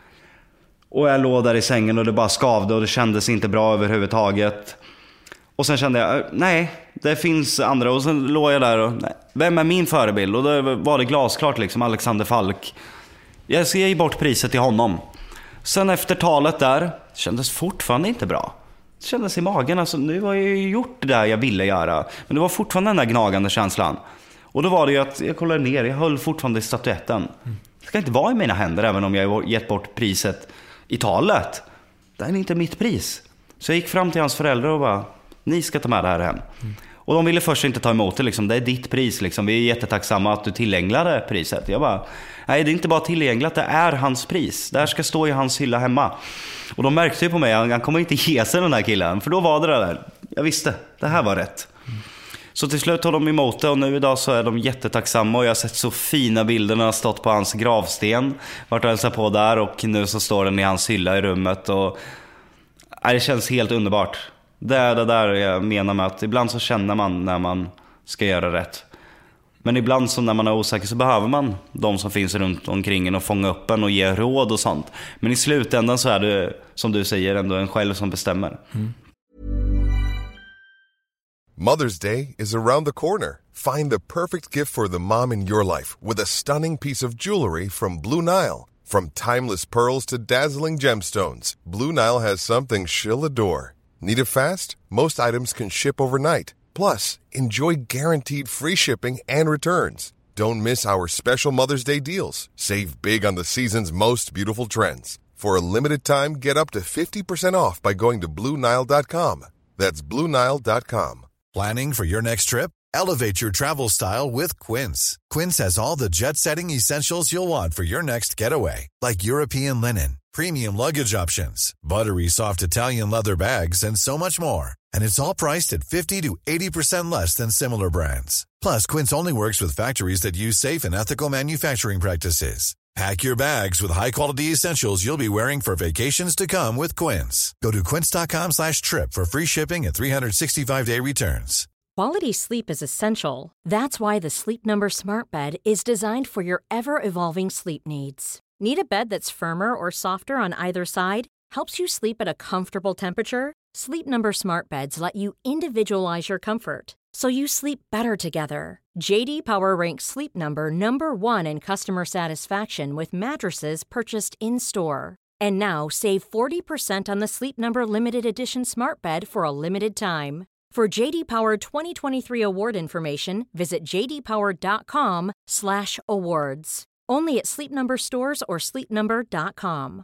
Och jag låg där i sängen och det bara skavde och det kändes inte bra överhuvudtaget. Och sen kände jag, nej, det finns andra. Och sen låg jag där och, nej, vem är min förebild? Och då var det glasklart liksom, Alexander Falk. Jag ska ge bort priset till honom. Sen efter talet där, kändes fortfarande inte bra. Det kändes i magen, alltså nu har jag ju gjort det där jag ville göra. Men det var fortfarande den där gnagande känslan. Och då var det ju att jag kollade ner, jag höll fortfarande i statyetten. Det ska inte vara i mina händer även om jag har gett bort priset i talet. Det är inte mitt pris. Så jag gick fram till hans föräldrar och bara, ni ska ta med det här hem. Mm. Och de ville först inte ta emot det, liksom. Det är ditt pris, liksom. Vi är jättetacksamma att du tillägnade priset. Jag bara, nej det är inte bara tilläglat, det är hans pris. Det här ska stå i hans hylla hemma. Och de märkte ju på mig, han kommer inte ge sig den här killen. För då var det där, jag visste, det här var rätt. Mm. Så till slut tog de emot det och nu idag så är de jättetacksamma. Och jag har sett så fina bilder när jag har stått på hans gravsten. Vart och hälsat på där och nu så står den i hans hylla i rummet. Och nej, det känns helt underbart. Det är det där jag menar med att ibland så känner man när man ska göra rätt. Men ibland så när man är osäker så behöver man de som finns runt omkring en och fånga upp en och ge råd och sånt. Men i slutändan så är det, som du säger, ändå en själv som bestämmer. Mm. Mother's Day is around the corner. Find the perfect gift for the mom in your life with a stunning piece of jewelry from Blue Nile. From timeless pearls to dazzling gemstones, Blue Nile has something she'll adore. Need it fast? Most items can ship overnight. Plus, enjoy guaranteed free shipping and returns. Don't miss our special Mother's Day deals. Save big on the season's most beautiful trends. For a limited time, get up to fifty percent off by going to Blue Nile dot com. That's Blue Nile dot com. Planning for your next trip? Elevate your travel style with Quince. Quince has all the jet-setting essentials you'll want for your next getaway, like European linen, premium luggage options, buttery soft Italian leather bags, and so much more. And it's all priced at fifty to eighty percent less than similar brands. Plus, Quince only works with factories that use safe and ethical manufacturing practices. Pack your bags with high-quality essentials you'll be wearing for vacations to come with Quince. Go to quince dot com slash trip for free shipping and three sixty-five day returns. Quality sleep is essential. That's why the Sleep Number Smart Bed is designed for your ever-evolving sleep needs. Need a bed that's firmer or softer on either side? Helps you sleep at a comfortable temperature? Sleep Number Smart Beds let you individualize your comfort, so you sleep better together. J D Power ranks Sleep Number number one in customer satisfaction with mattresses purchased in-store. And now, save forty percent on the Sleep Number Limited Edition Smart Bed for a limited time. For J D Power twenty twenty-three award information, visit j d power dot com slash awards. Only at Sleep Number stores or sleep number dot com.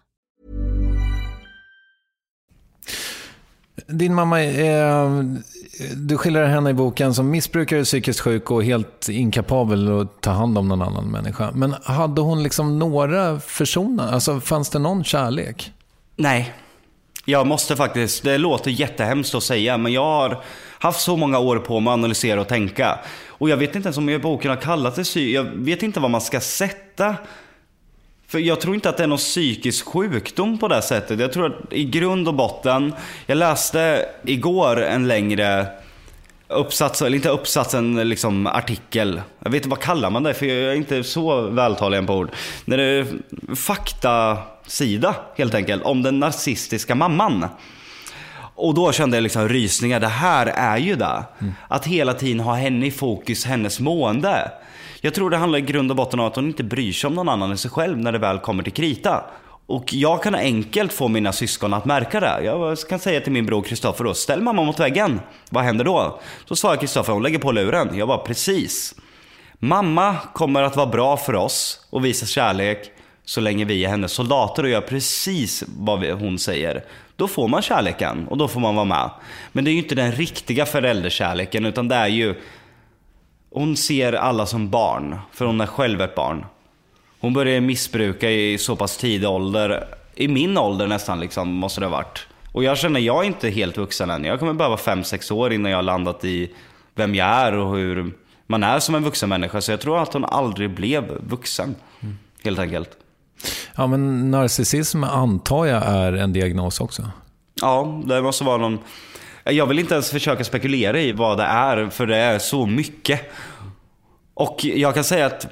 Din mamma, eh, du skildrar henne i boken som missbrukare, psykiskt sjuk och helt inkapabel att ta hand om någon annan människa. Men hade hon liksom några personer? Alltså fanns det någon kärlek? Nej. Jag måste faktiskt, det låter jättehemskt att säga, men jag har haft så många år på mig att analysera och tänka. Och jag vet inte ens om jag i boken har kallat det sy. Jag vet inte vad man ska sätta För jag tror inte att det är någon psykisk sjukdom på det sättet. Jag tror att i grund och botten, jag läste igår en längre uppsats, eller inte uppsats, en liksom artikel. Jag vet inte vad kallar man det, för jag är inte så vältalig på ord. När det är faktasida helt enkelt om den narcissistiska mamman. Och då kände jag liksom rysningar. Det här är ju det. Mm. Att hela tiden ha henne i fokus, hennes mående. Jag tror det handlar i grund och botten om att hon inte bryr sig om någon annan än sig själv när det väl kommer till krita. Och jag kan enkelt få mina syskon att märka det. Jag kan säga till min bror Kristoffer då, ställ mamma mot väggen. Vad händer då? Så svarar Kristoffer, hon lägger på luren. Jag bara, precis. Mamma kommer att vara bra för oss och visa kärlek så länge vi är hennes soldater och gör precis vad hon säger. Då får man kärleken och då får man vara med. Men det är ju inte den riktiga förälderkärleken, utan det är ju, hon ser alla som barn, för hon är själv ett barn. Hon började missbruka i så pass tidig ålder, i min ålder nästan liksom, måste det ha varit. Och jag känner, jag är inte helt vuxen än. Jag kommer bara vara fem sex år innan jag har landat i vem jag är och hur man är som en vuxen människa. Så jag tror att hon aldrig blev vuxen, mm. helt enkelt. Ja, men narcissism antar jag är en diagnos också. Ja, det måste vara någon... Jag vill inte ens försöka spekulera i vad det är, för det är så mycket. Och jag kan säga att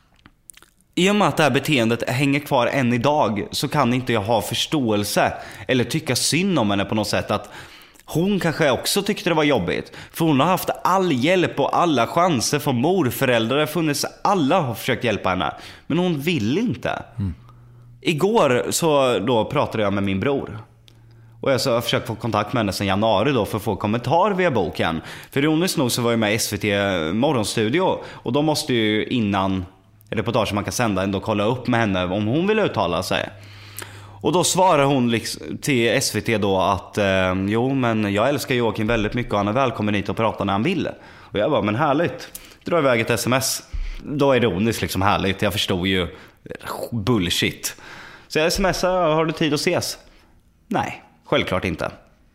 i och med att det här beteendet hänger kvar än idag, så kan inte jag ha förståelse eller tycka synd om henne på något sätt. Att hon kanske också tyckte det var jobbigt, för hon har haft all hjälp och alla chanser från morföräldrar. Det har funnits, alla har försökt hjälpa henne, men hon vill inte. Mm. Igår så då pratade jag med min bror. Och jag har försökt få kontakt med henne sedan januari då för att få kommentar via boken. För ironiskt nog så var jag med i S V T Morgonstudio. Och de måste ju innan reportage man kan sända ändå kolla upp med henne om hon vill uttala sig. Och då svarar hon liksom till S V T då att eh, jo, men jag älskar Joakim väldigt mycket och han är välkommen hit och prata när han vill. Och jag bara, men härligt. Dra iväg ett sms. Då är det ironiskt liksom härligt. Jag förstod ju bullshit. Så jag smsar, har du tid att ses? Nej, självklart inte.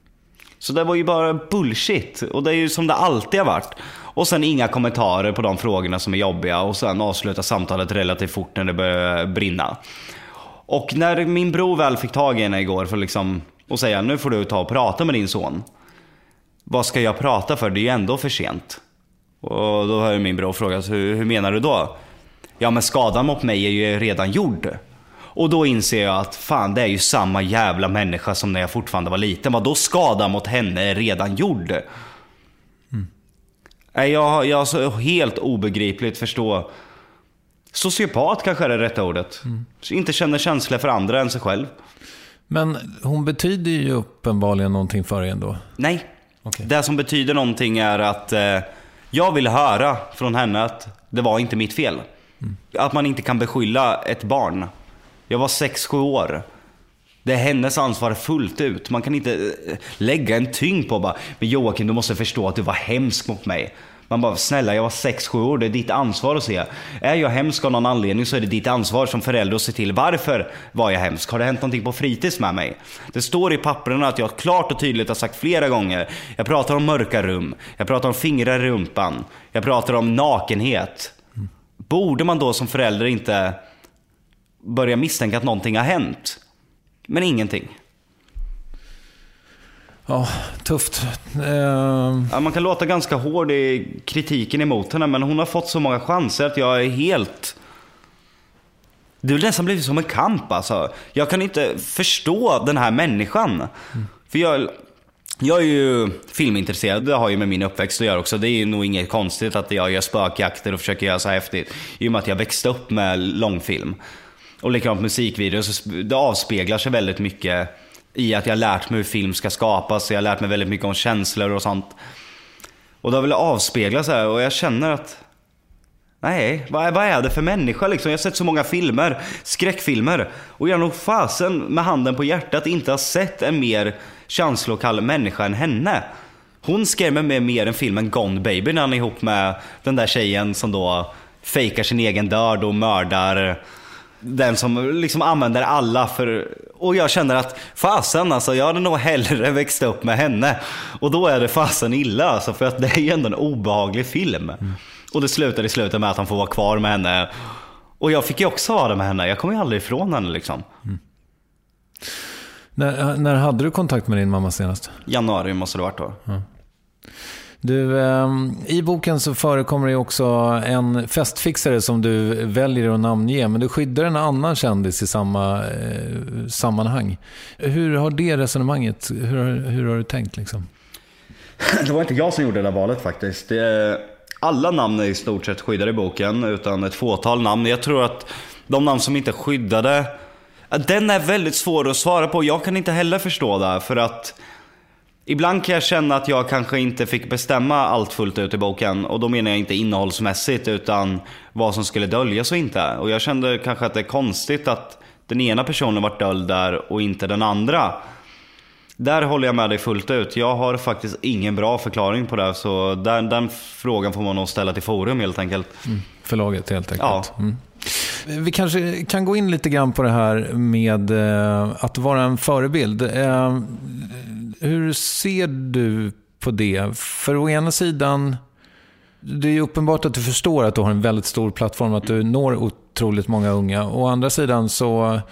Så det var ju bara bullshit. Och det är ju som det alltid har varit. Och sen inga kommentarer på de frågorna som är jobbiga. Och sen avsluta samtalet relativt fort när det börjar brinna. Och när min bror väl fick tag i henne igår för liksom, och säga, nu får du ta och prata med din son. Vad ska jag prata för? Det är ju ändå för sent. Och då har min bror frågat, hur, hur menar du då? Ja, men skadan mot mig är ju redan gjord. Och då inser jag att fan, det är ju samma jävla människa som när jag fortfarande var liten. Vad då skadan mot henne är redan gjord? Mm. Jag, jag så helt obegripligt förstå. Sociopat kanske är det rätta ordet. Mm. Inte känner känslor för andra än sig själv. Men hon betyder ju uppenbarligen någonting för en då. Nej, okay. Det som betyder någonting är att eh, jag vill höra från henne att det var inte mitt fel. Mm. Att man inte kan beskylla ett barn. Jag var sex sju år. Det är hennes ansvar fullt ut. Man kan inte lägga en tyngd på bara, men Joakim, du måste förstå att du var hemsk mot mig. Man bara, snälla, jag var sex sju år. Det är ditt ansvar att se. Är jag hemsk av någon anledning så är det ditt ansvar som förälder att se till varför var jag hemsk. Har det hänt någonting på fritids med mig? Det står i papperna att jag klart och tydligt har sagt flera gånger. Jag pratar om mörka rum. Jag pratar om fingrar i rumpan. Jag pratar om nakenhet. Mm. Borde man då som förälder inte börja misstänka att någonting har hänt? Men ingenting. Ja, tufft. Uh... Ja, man kan låta ganska hård i kritiken emot henne, men hon har fått så många chanser att jag är helt... Det har nästan blivit som en kamp alltså. Jag kan inte förstå den här människan. Mm. För jag... Jag är ju filmintresserad, det har ju med min uppväxt att göra också. Det är ju nog inget konstigt att jag gör spökjakter och försöker göra så häftigt. I och med att jag växte upp med långfilm. Och likadant musikvideor, så det avspeglar sig väldigt mycket i att jag har lärt mig hur film ska skapas. Jag har lärt mig väldigt mycket om känslor och sånt. Och det har väl avspeglat sig här. Och jag känner att nej, vad, vad är det för människa liksom? Jag har sett så många filmer, skräckfilmer. Och jag har nog fasen med handen på hjärtat inte har sett en mer känslokall människa än henne. Hon skrämmer med mer än filmen Gone Baby, när han är ihop med den där tjejen som då fejkar sin egen död och mördar den som liksom använder alla för... Och jag känner att fasen, alltså jag hade nog hellre växt upp med henne. Och då är det fasen illa alltså, för att det är ju ändå en obehaglig film. Mm. Och det slutar i slutet med att han får vara kvar med henne. Och jag fick ju också vara med henne. Jag kommer ju aldrig ifrån henne liksom. Mm. När, när hade du kontakt med din mamma senast? Januari måste det ha varit då. Ja. Du, eh, i boken så förekommer det också en festfixare som du väljer att namnge, men du skyddar en annan kändis i samma eh, sammanhang. Hur har det resonemanget, hur, hur har du tänkt liksom? Det var inte jag som gjorde det där valet faktiskt. Det, alla namn är i stort sett skyddade i boken, utan ett fåtal namn. Jag tror att de namn som inte är skyddade, den är väldigt svår att svara på. Jag kan inte heller förstå det, för att ibland kan jag känna att jag kanske inte fick bestämma allt fullt ut i boken. Och då menar jag inte innehållsmässigt, utan vad som skulle döljas och inte. Och jag kände kanske att det är konstigt att den ena personen var döljd där och inte den andra. Där håller jag med dig fullt ut. Jag har faktiskt ingen bra förklaring på det. Så den, den frågan får man nog ställa till forum helt enkelt. Mm, förlaget helt enkelt. Ja. Mm. Vi kanske kan gå in lite grann på det här med eh, att vara en förebild. Eh, hur ser du på det? För å ena sidan, det är ju uppenbart att du förstår att du har en väldigt stor plattform, att du når otroligt många unga. Å andra sidan så,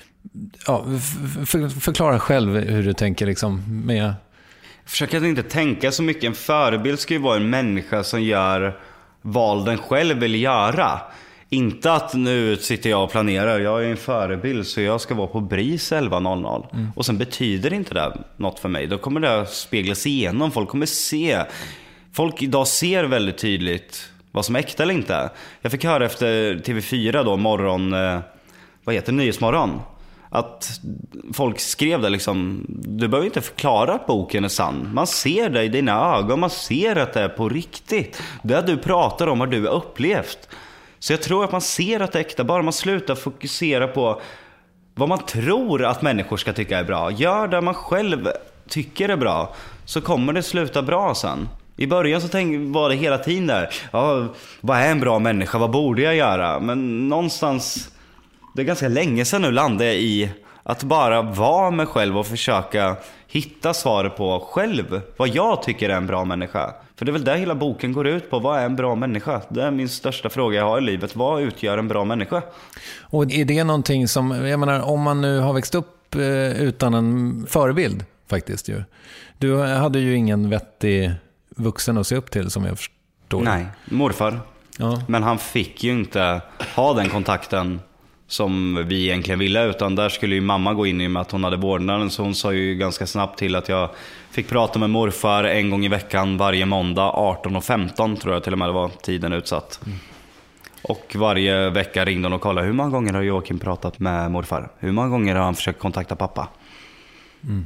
ja, för, förklara själv hur du tänker liksom med... Jag försöker inte tänka så mycket. En förebild ska ju vara en människa som gör val den själv vill göra. Inte att nu sitter jag och planerar, jag är en förebild så jag ska vara på BRIS elva noll noll. Mm. Och sen betyder inte det något för mig. Då kommer det speglas igenom. Folk kommer se. Folk idag ser väldigt tydligt vad som är äkta eller inte. Jag fick höra efter T V fyra då, morgon, vad heter det, Nyhetsmorgon, att folk skrev det liksom, du behöver inte förklara att boken är sann. Man ser det i dina ögon, man ser att det är på riktigt. Det du pratar om har du upplevt. Så jag tror att man ser att det är äkta, bara man slutar fokusera på vad man tror att människor ska tycka är bra. Gör det man själv tycker är bra, så kommer det sluta bra sen. I början så tänk, var det hela tiden där, ja, vad är en bra människa, vad borde jag göra? Men någonstans, det är ganska länge sedan nu landade jag i att bara vara mig själv och försöka hitta svar på själv vad jag tycker är en bra människa. För det är väl där hela boken går ut på. Vad är en bra människa? Det är min största fråga jag har i livet. Vad utgör en bra människa? Och är det någonting som, jag menar, om man nu har växt upp eh, utan en förebild faktiskt ju. Du hade ju ingen vettig vuxen att se upp till som jag förstår. Nej, morfar. Ja. Men han fick ju inte ha den kontakten som vi egentligen ville, utan där skulle ju mamma gå in i med att hon hade vårdnaden, så hon sa ju ganska snabbt till att jag fick prata med morfar en gång i veckan varje måndag, arton och femton tror jag till och med det var tiden utsatt. Mm. Och varje vecka ringde hon och kollade, hur många gånger har Joakim pratat med morfar? Hur många gånger har han försökt kontakta pappa? Mm.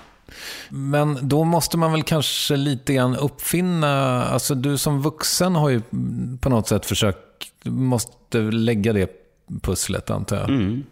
Men då måste man väl kanske lite grann uppfinna, alltså du som vuxen har ju på något sätt försökt, måste lägga det pusslet antar jag. Mm.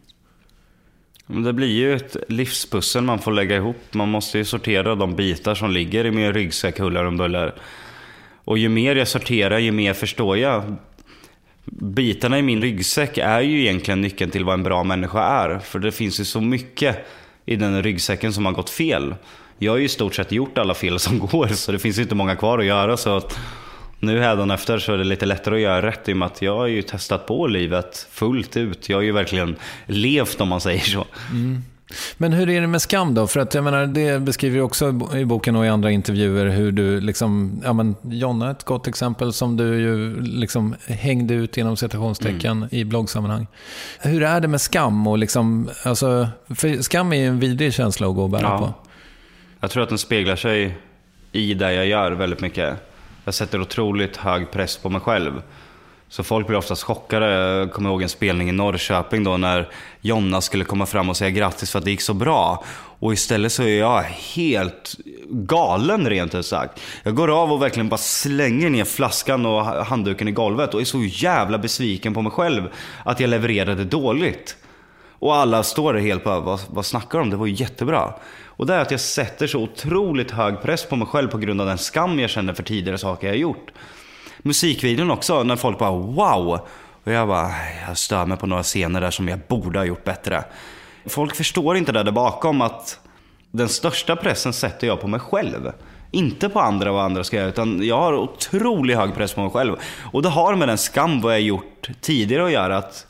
Det blir ju ett livspussel man får lägga ihop. Man måste ju sortera de bitar som ligger i min ryggsäck, hullar och bullar. Och ju mer jag sorterar, ju mer förstår jag. Bitarna i min ryggsäck är ju egentligen nyckeln till vad en bra människa är. För det finns ju så mycket i den ryggsäcken som har gått fel. Jag har ju i stort sett gjort alla fel som går, så det finns ju inte många kvar att göra. Så att nu hädanefter så är det lite lättare att göra rätt, i och med att jag har ju testat på livet fullt ut. Jag har ju verkligen levt, om man säger så. Mm. Men hur är det med skam då? För att jag menar, det beskriver ju också i boken och i andra intervjuer hur du liksom, ja men Jonna är ett gott exempel som du ju liksom hängde ut genom citationstecken mm. i bloggsammanhang. Hur är det med skam och liksom, alltså, för skam är ju en vidrig känsla att gå och bära ja. på. Jag tror att den speglar sig i det jag gör väldigt mycket. Jag sätter otroligt hög press på mig själv. Så folk blir oftast chockade. Jag kommer ihåg en spelning i Norrköping då, när Jonna skulle komma fram och säga grattis för att det gick så bra. Och istället så är jag helt galen rent ut sagt. Jag går av och verkligen bara slänger ner flaskan och handduken i golvet och är så jävla besviken på mig själv att jag levererade dåligt. Och alla står där helt på, vad, vad snackar de om? Det var ju jättebra. Och det är att jag sätter så otroligt hög press på mig själv på grund av den skam jag känner för tidigare saker jag har gjort. Musikvideon också, när folk bara wow. Och jag bara, jag stör mig på några scener där som jag borde ha gjort bättre. Folk förstår inte det där bakom, att den största pressen sätter jag på mig själv. Inte på andra vad andra ska göra, utan jag har otroligt hög press på mig själv. Och det har med den skam vad jag gjort tidigare att göra, att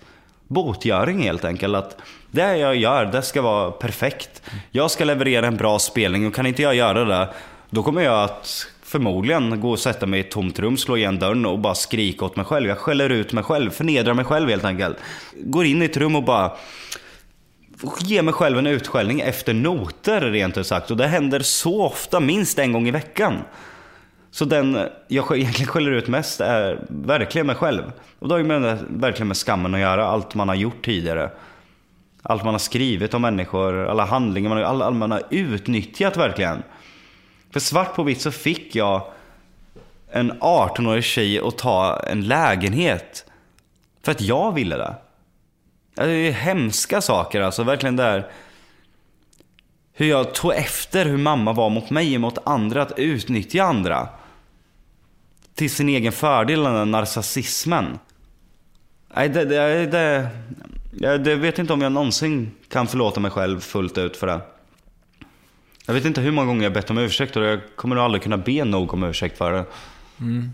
botgöring helt enkelt. Att det jag gör, det ska vara perfekt. Jag ska leverera en bra spelning och kan inte jag göra det, då kommer jag att förmodligen gå och sätta mig i ett tomt rum, slå igen dörren och bara skrika åt mig själv. Jag skäller ut mig själv, förnedrar mig själv helt enkelt. Går in i ett rum och bara ger mig själv en utskällning efter noter rent ut sagt. Och det händer så ofta, minst en gång i veckan. Så den jag egentligen skäller ut mest är verkligen mig själv. Och då har jag verkligen med skammen att göra. Allt man har gjort tidigare. Allt man har skrivit om människor. Alla handlingar man, all, all man har utnyttjat verkligen. För svart på vitt så fick jag en arton-årig tjej att ta en lägenhet. För att jag ville det. Det är hemska saker alltså. Verkligen där. Hur jag tog efter hur mamma var mot mig och mot andra. Att utnyttja andra. Till sin egen fördel, den där narcissismen. Nej, det, det, det, det, det vet inte om jag någonsin kan förlåta mig själv fullt ut för det. Jag vet inte hur många gånger jag bett om ursäkt. Och jag kommer nog aldrig kunna be nog om ursäkt för det. Mm.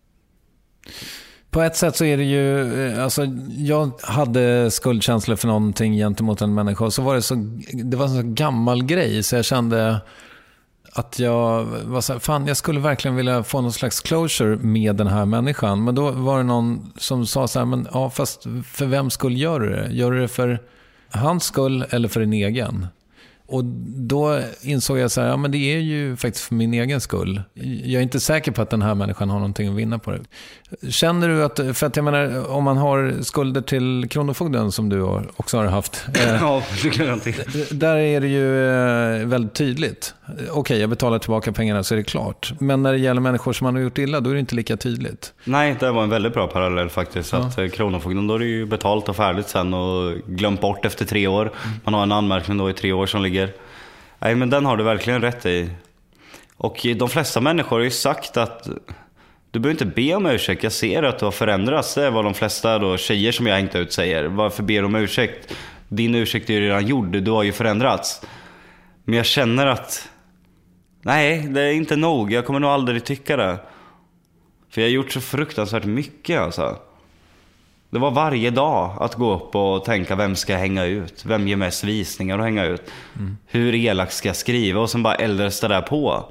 På ett sätt så är det ju, alltså jag hade skuldkänslor för någonting gentemot en människa och så var det så, det var en så gammal grej så jag kände att jag var så här, fan jag skulle verkligen vilja få någon slags closure med den här människan, men då var det någon som sa så här, men ja fast för vem skull gör du det? Gör du det för hans skull eller för din egen? Och då insåg jag så här, ja men det är ju faktiskt för min egen skull. Jag är inte säker på att den här människan har någonting att vinna på det. Känner du att, för att jag menar, om man har skulder till Kronofogden som du också har haft. Ja, det kan jag inte. Där är det ju väldigt tydligt. Okej, okay, jag betalar tillbaka pengarna så är det klart. Men när det gäller människor som man har gjort illa, då är det inte lika tydligt. Nej, det var en väldigt bra parallell faktiskt. Ja. Att Kronofogden, då är det ju betalt och färdigt sen och glömt bort efter tre år. Man har en anmärkning då i tre år som ligger. Nej, men den har du verkligen rätt i. Och de flesta människor har ju sagt att du behöver inte be om ursäkt. Jag ser att du har förändrats. Det är vad de flesta då, tjejer som jag hängt ut säger. Varför ber du om ursäkt? Din ursäkt är ju redan gjord. Du har ju förändrats. Men jag känner att nej, det är inte nog. Jag kommer nog aldrig tycka det. För jag har gjort så fruktansvärt mycket alltså. Det var varje dag att gå upp och tänka vem ska jag hänga ut? Vem ger mest visningar att hänga ut? Mm. Hur elakt ska jag skriva? Och sen bara äldres det där på.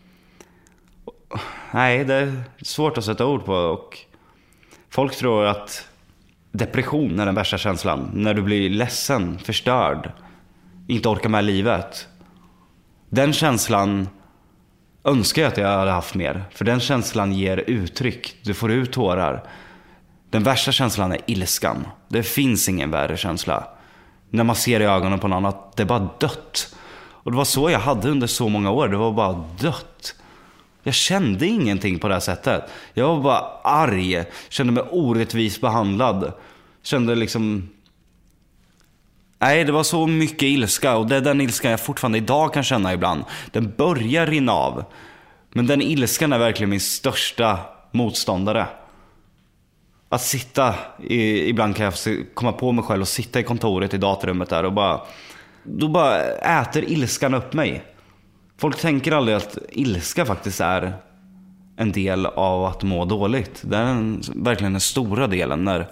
Nej, det är svårt att sätta ord på. Och folk tror att depression är den värsta känslan. När du blir ledsen, förstörd, inte orkar med livet. Den känslan önskar jag att jag hade haft mer. För den känslan ger uttryck. Du får ut tårar. Den värsta känslan är ilskan. Det finns ingen värre känsla. När man ser i ögonen på någon att det är bara dött. Och det var så jag hade under så många år. Det var bara dött. Jag kände ingenting på det här sättet. Jag var bara arg. Kände mig orättvis behandlad. Kände liksom... Nej, det var så mycket ilska. Och det är den ilskan jag fortfarande idag kan känna ibland. Den börjar rinna av. Men den ilskan är verkligen min största motståndare. Att sitta, i, ibland kan jag komma på mig själv och sitta i kontoret i datorrummet där och bara, då bara äter ilskan upp mig. Folk tänker aldrig att ilska faktiskt är en del av att må dåligt. Det är en, verkligen den stora delen när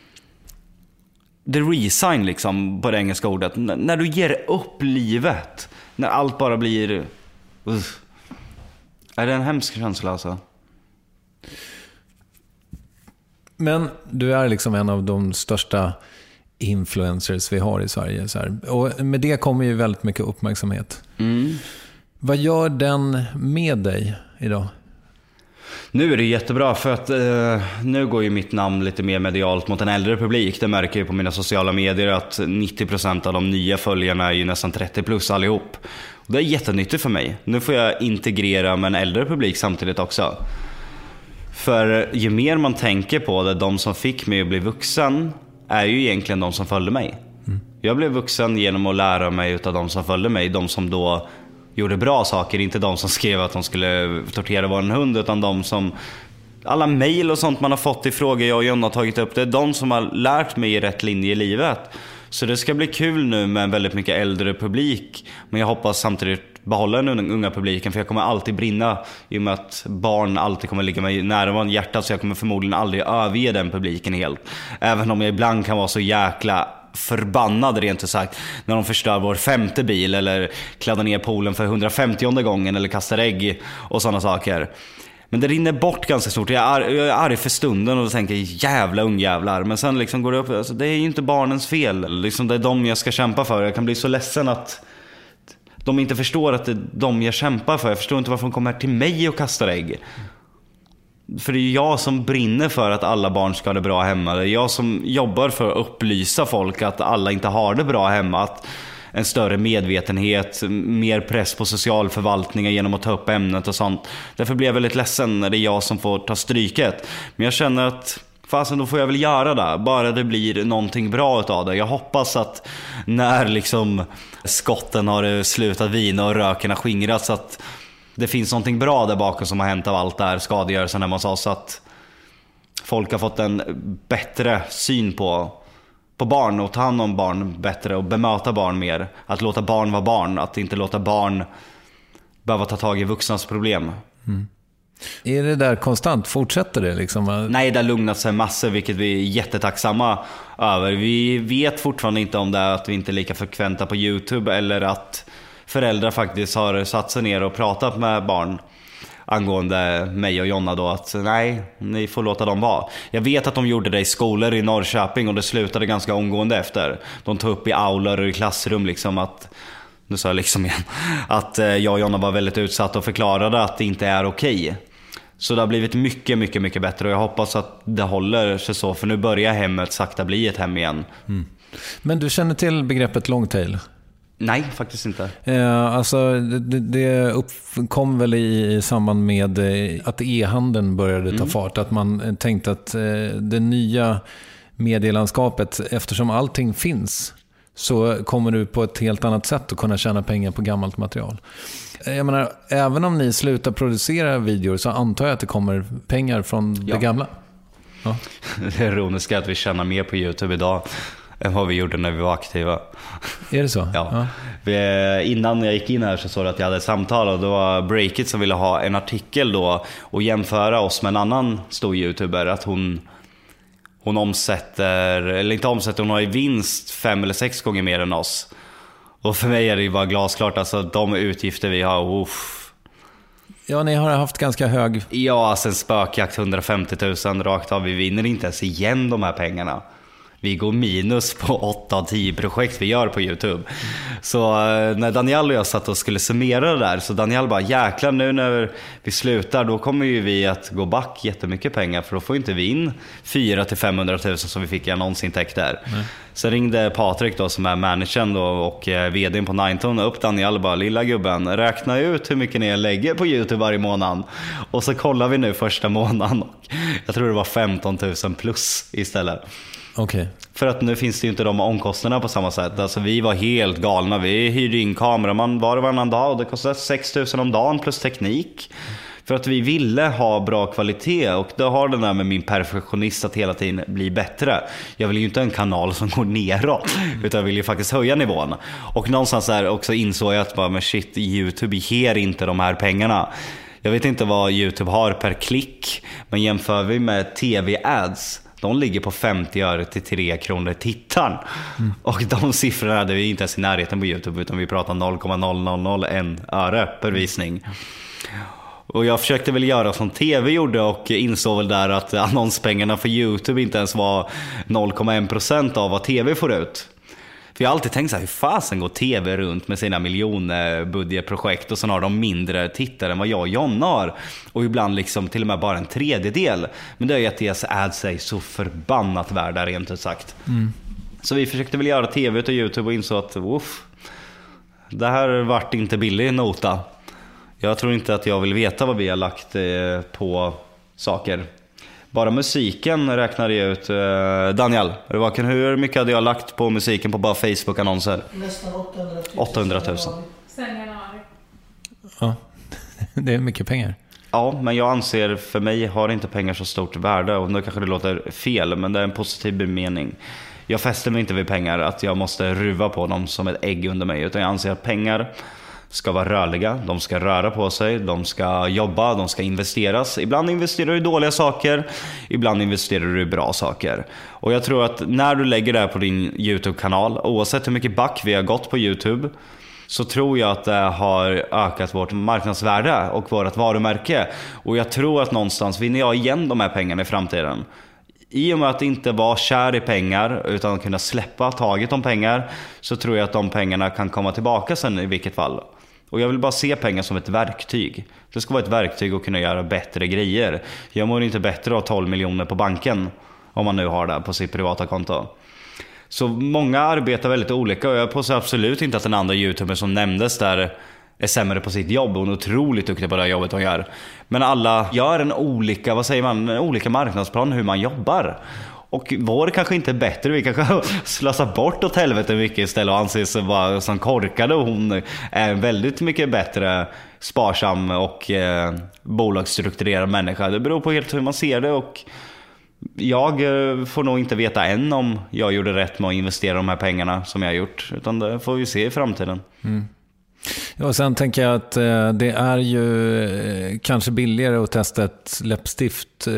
the resign liksom på det engelska ordet, när, när du ger upp livet, när allt bara blir uh, är det en hemsk känsla alltså. Men du är liksom en av de största influencers vi har i Sverige. Så här. Och med det kommer ju väldigt mycket uppmärksamhet. Mm. Vad gör den med dig idag? Nu är det jättebra för att eh, nu går ju mitt namn lite mer medialt mot en äldre publik. Det märker jag på mina sociala medier att nittio procent av de nya följarna är ju nästan trettio plus allihop. Och det är jättenyttigt för mig. Nu får jag integrera med en äldre publik samtidigt också. För ju mer man tänker på det, de som fick mig att bli vuxen är ju egentligen de som följde mig. Mm. Jag blev vuxen genom att lära mig utav de som följde mig. De som då gjorde bra saker, inte de som skrev att de skulle tortera vår hund, utan de som, alla mejl och sånt man har fått i frågor jag och John har tagit upp, det är de som har lärt mig i rätt linje i livet. Så det ska bli kul nu med en väldigt mycket äldre publik. Men jag hoppas samtidigt behålla den unga publiken, för jag kommer alltid brinna i och med att barn alltid kommer ligga mig nära hjärtat. Så jag kommer förmodligen aldrig överge den publiken helt. Även om jag ibland kan vara så jäkla förbannad rent ut sagt när de förstör vår femte bil eller kladdar ner poolen för hundrafemtionde gången eller kastar ägg och sådana saker. Men det rinner bort ganska stort. Jag är, arg, jag är arg för stunden och tänker jävla ungjävlar. Men sen liksom går det upp, alltså, det är ju inte barnens fel. Liksom, det är dem jag ska kämpa för. Jag kan bli så ledsen att de inte förstår att det är dem jag kämpar för. Jag förstår inte varför de kommer till mig och kastar ägg. För det är jag som brinner för att alla barn ska ha det bra hemma. Det är jag som jobbar för att upplysa folk att alla inte har det bra hemma. Att en större medvetenhet, mer press på socialförvaltningen genom att ta upp ämnet och sånt. Därför blir jag väldigt ledsen när det är jag som får ta stryket. Men jag känner att fasen, då får jag väl göra det. Bara det blir någonting bra utav det. Jag hoppas att när liksom skotten har slutat vina och röken har skingrats, att det finns någonting bra där bakom som har hänt av allt där skadegörelsen hemma hos oss. Att folk har fått en bättre syn på på barn och ta hand om barn bättre och bemöta barn mer. Att låta barn vara barn, att inte låta barn behöva ta tag i vuxnas problem. Mm. Är det där konstant? Fortsätter det liksom? Nej, det har lugnat sig massor, vilket vi är jättetacksamma över. Vi vet fortfarande inte om det är att vi inte är lika frekventa på YouTube eller att föräldrar faktiskt har satt sig ner och pratat med barn angående mig och Jonna då, att nej, ni får låta dem vara. Jag vet att de gjorde det i skolor i Norrköping och det slutade ganska omgående efter. De tog upp i aulor och i klassrum liksom att, nu sa jag liksom igen, att jag och Jonna var väldigt utsatta och förklarade att det inte är okej. Så det har blivit mycket, mycket, mycket bättre och jag hoppas att det håller sig så, för nu börjar hemmet sakta bli ett hem igen. Mm. Men du känner till begreppet longtail? Nej, faktiskt inte. Eh, alltså det, det uppkom väl i, i samband med att e-handeln började ta mm. fart. Att man tänkte att eh, det nya medielandskapet, eftersom allting finns, så kommer du på ett helt annat sätt att kunna tjäna pengar på gammalt material. Jag menar, även om ni slutar producera videor så antar jag att det kommer pengar från ja. det gamla. Ja. Det är ironiskt att vi tjänar mer på YouTube idag än vad vi gjorde när vi var aktiva. Är det så? Ja. ja. Vi, innan jag gick in här så såg jag att jag hade ett samtal och det var Breakit som ville ha en artikel då och jämföra oss med en annan stor YouTuber, att hon hon omsätter, eller inte omsätter, hon har i vinst fem eller sex gånger mer än oss. Och för mig är det ju bara glasklart, alltså de utgifter vi har, uff. Ja, ni har haft ganska hög... Ja, alltså en spökjakt hundrafemtio tusen rakt av. Vi vinner inte ens igen de här pengarna. Vi går minus på åtta av tio projekt vi gör på YouTube. Så när Daniel och jag satt och skulle summera det där, så Daniel bara, jäklar, nu när vi slutar då kommer ju vi att gå back jättemycket pengar, för då får inte vi in fyra till femhundra tusen som vi fick i annonsintäkter. Mm. Så ringde Patrik då, som är managern då, och vdn på Nineton upp Daniel och bara, lilla gubben, räkna ut hur mycket ni lägger på YouTube varje månad. Och så kollar vi nu första månaden och jag tror det var femton tusen plus istället. Okay. För att nu finns det ju inte de omkostnaderna på samma sätt. Alltså vi var helt galna. Vi hyrde in kameraman var och varannan dag och det kostade sex tusen om dagen plus teknik. För att vi ville ha bra kvalitet. Och då har den där med min perfektionist att hela tiden bli bättre. Jag vill ju inte ha en kanal som går neråt, utan jag vill ju faktiskt höja nivån. Och någonstans där också insåg jag att bara, men shit, YouTube ger inte de här pengarna. Jag vet inte vad YouTube har per klick, men jämför vi med tv-ads, de ligger på femtio öre till tre kronor tittaren. Mm. Och de siffrorna hade vi inte ens i närheten på YouTube, utan vi pratar noll komma noll noll noll ett öre per visning. Och jag försökte väl göra som tv gjorde och insåg väl där att annonspengarna för YouTube inte ens var noll komma en procent av vad tv får ut. För jag har alltid tänkt så här, hur fasen går tv runt med sina miljonbudgetprojekt och så har de mindre tittare än vad jag och John har. Och ibland liksom till och med bara en tredjedel. Men det är ju att deras ads är så förbannat värda, rent ut sagt. Mm. Så vi försökte väl göra tv och YouTube och insåg att uff, det här vart inte billig nota. Jag tror inte att jag vill veta vad vi har lagt på saker. Bara musiken räknade jag ut. Daniel, hur mycket hade jag lagt på musiken på bara Facebook-annonser? Nästan åttahundratusen. åttahundratusen. Sen januari. Ja, det är mycket pengar. Ja, men jag anser, för mig har inte pengar så stort värde. Och då kanske det låter fel, men det är en positiv bemening. Jag fäster mig inte vid pengar, att jag måste ruva på dem som ett ägg under mig, utan jag anser att pengar ska vara rörliga, de ska röra på sig, de ska jobba, de ska investeras. Ibland investerar du i dåliga saker, ibland investerar du i bra saker. Och jag tror att när du lägger det här på din YouTube-kanal, oavsett hur mycket back vi har gått på YouTube, så tror jag att det har ökat vårt marknadsvärde och vårt varumärke. Och jag tror att någonstans vinner jag igen de här pengarna i framtiden. I och med att inte vara kär i pengar utan att kunna släppa taget om pengar, så tror jag att de pengarna kan komma tillbaka sen i vilket fall. Och jag vill bara se pengar som ett verktyg. Det ska vara ett verktyg att kunna göra bättre grejer. Jag mår inte bättre av tolv miljoner på banken om man nu har det på sitt privata konto. Så många arbetar väldigt olika, och jag påstår absolut inte att den andra YouTuber som nämndes där är sämre på sitt jobb. Hon är otroligt duktig på det jobbet hon gör. Men alla gör en olika, vad säger man, en olika marknadsplan hur man jobbar. Och vår kanske inte är bättre. Vi kanske slösar bort åt helvete mycket istället och anses vara som korkade. Och hon är väldigt mycket bättre sparsam och eh, bolagsstrukturerad människa. Det beror på helt hur man ser det, och jag får nog inte veta än om jag gjorde rätt med att investera de här pengarna som jag har gjort, utan det får vi se i framtiden. Mm. Ja, och sen tänker jag att eh, det är ju eh, kanske billigare att testa ett läppstift eh,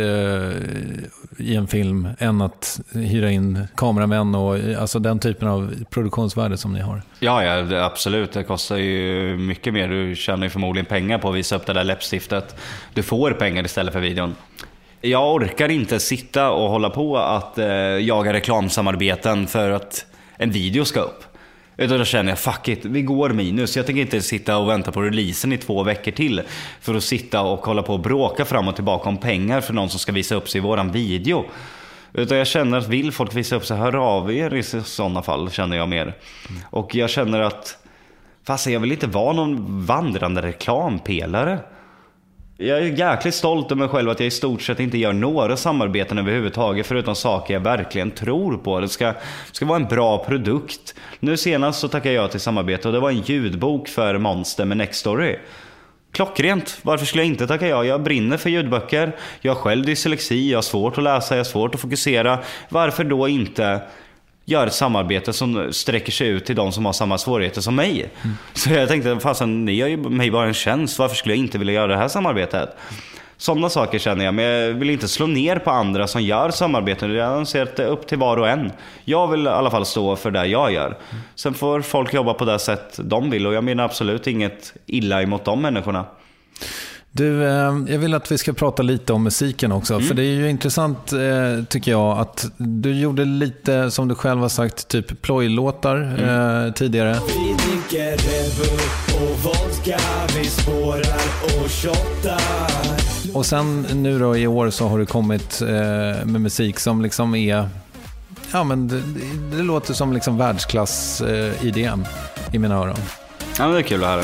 i en film än att hyra in kameramän och alltså den typen av produktionsvärde som ni har. Ja, ja, det, absolut. Det kostar ju mycket mer. Du tjänar ju förmodligen pengar på att visa upp det där läppstiftet. Du får pengar istället för videon. Jag orkar inte sitta och hålla på att eh, jaga reklamsamarbeten för att en video ska upp. Utan då känner jag, fuck it, vi går minus. Jag tänker inte sitta och vänta på releasen i två veckor till för att sitta och hålla på och bråka fram och tillbaka om pengar för någon som ska visa upp sig i våran video. Utan jag känner att vill folk visa upp sig, hör av er i sådana fall, känner jag mer. Mm. Och jag känner att, fast jag vill inte vara någon vandrande reklampelare. Jag är jäkligt stolt över mig själv att jag i stort sett inte gör några samarbeten överhuvudtaget, förutom saker jag verkligen tror på. Det ska, ska vara en bra produkt. Nu senast så tackade jag till samarbete, och det var en ljudbok för Monster med Nextory. Klockrent, varför skulle jag inte tacka ja? Jag brinner för ljudböcker. Jag har själv dyslexi, jag har svårt att läsa, jag har svårt att fokusera. Varför då inte gör ett samarbete som sträcker sig ut till de som har samma svårigheter som mig? Mm. Så jag tänkte, fasen, ni gör ju mig bara en tjänst. Varför skulle jag inte vilja göra det här samarbetet? Sådana saker känner jag. Men jag vill inte slå ner på andra som gör samarbeten. Jag anser att det är upp till var och en. Jag vill i alla fall stå för det jag gör. Mm. Sen får folk jobba på det sätt de vill. Och jag menar absolut inget illa emot de människorna. Du, eh, jag vill att vi ska prata lite om musiken också. Mm. För det är ju intressant, eh, tycker jag, att du gjorde lite, som du själv har sagt, typ plojlåtar mm. eh, tidigare. Vi dricker Red Bull och vodka, vi spårar och shottar. Och sen nu då i år så har du kommit eh, med musik som liksom är, ja men det, det låter som liksom världsklass eh, I D M i mina öron. Ja, men det är kul att höra.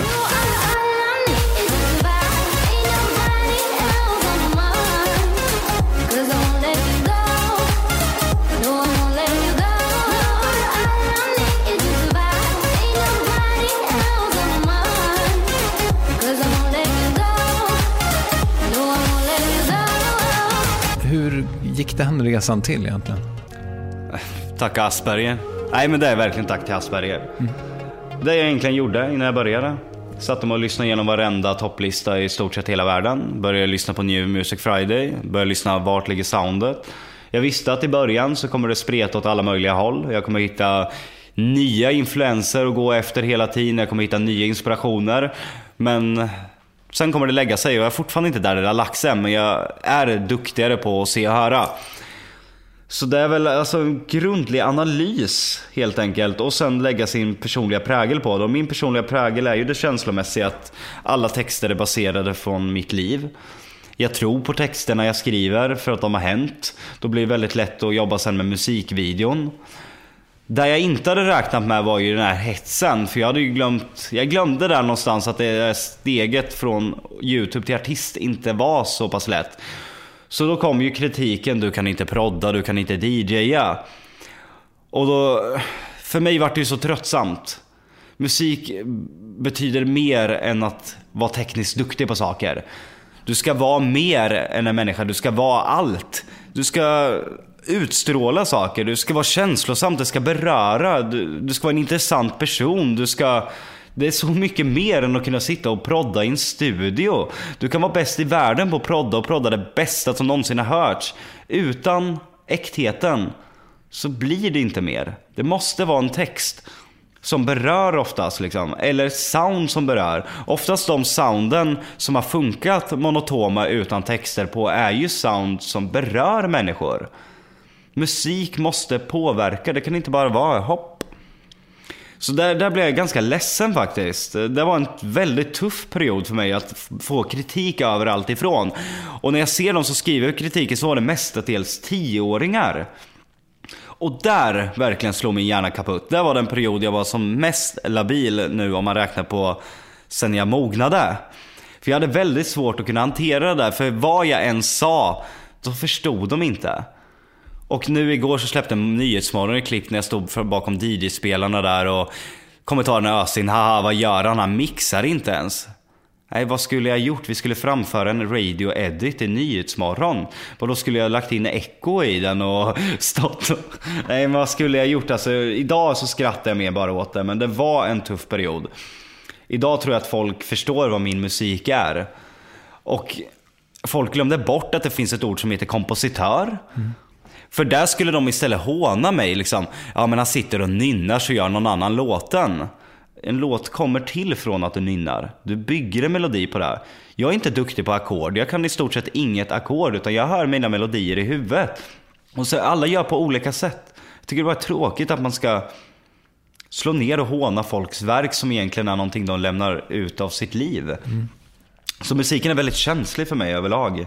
Hur gick den resan till egentligen? Tack Asperger. Nej, men det är verkligen tack till Asperger. Mm. Det jag egentligen gjorde innan jag började, satte mig och lyssnade igenom varenda topplista i stort sett hela världen. Började lyssna på New Music Friday. Började lyssna vart ligger soundet. Jag visste att i början så kommer det spreta åt alla möjliga håll. Jag kommer hitta nya influenser och gå efter hela tiden. Jag kommer hitta nya inspirationer. Men sen kommer det lägga sig, och jag är fortfarande inte där det har lagt sig, men jag är duktigare på att se och höra. Så det är väl alltså en grundlig analys helt enkelt, och sen lägga sin personliga prägel på det. Och min personliga prägel är ju det känslomässiga, att alla texter är baserade från mitt liv. Jag tror på texterna jag skriver för att de har hänt. Då blir det väldigt lätt att jobba sen med musikvideon. Där jag inte hade räknat med var ju den här hetsen. För jag hade ju glömt, jag glömde där någonstans att det steget från YouTube till artist inte var så pass lätt. Så då kom ju kritiken, du kan inte prodda, du kan inte D J:a. Och då, för mig var det ju så tröttsamt. Musik betyder mer än att vara tekniskt duktig på saker. Du ska vara mer än en människa, du ska vara allt. Du ska utstråla saker. Du ska vara känslosam, det ska beröra. Du, du ska vara en intressant person. Du ska... Det är så mycket mer än att kunna sitta och prodda i en studio. Du kan vara bäst i världen på att prodda och prodda det bästa som någonsin har hörts. Utan äktheten så blir det inte mer. Det måste vara en text som berör oftast liksom. Eller sound som berör. Oftast de sounden som har funkat monotoma utan texter på är ju sound som berör människor. Musik måste påverka. Det kan inte bara vara hopp. Så där, där blev jag ganska ledsen faktiskt. Det var en väldigt tuff period för mig att få kritik överallt ifrån. Och när jag ser dem så skriver kritiken så var det mestadels tioåringar. Och där verkligen slog min hjärna kaputt. Det var den period jag var som mest labil nu om man räknar på sen jag mognade. För jag hade väldigt svårt att kunna hantera det där. För vad jag än sa, då förstod de inte. Och nu igår så släppte en Nyhetsmorgon i klipp när jag stod för bakom D J-spelarna där och kommentarerna ösin, haha vad gör han, han mixar inte ens. Nej, vad skulle jag gjort? Vi skulle framföra en radio-edit i Nyhetsmorgon. Och då skulle jag lagt in echo i den och stått. Nej, men vad skulle jag gjort? Alltså, idag så skrattar jag mer bara åt det, men det var en tuff period. Idag tror jag att folk förstår vad min musik är. Och folk glömde bort att det finns ett ord som heter kompositör. Mm. För där skulle de istället håna mig liksom. Ja, men han sitter och nynnar så gör någon annan låten. En låt kommer till från att du nynnar. Du bygger en melodi på det. Jag är inte duktig på ackord. Jag kan i stort sett inget ackord, utan jag hör mina melodier i huvudet. Och så alla gör på olika sätt. Jag tycker det var tråkigt att man ska slå ner och håna folks verk som egentligen är någonting de lämnar ut av sitt liv. Mm. Så musiken är väldigt känslig för mig överlag.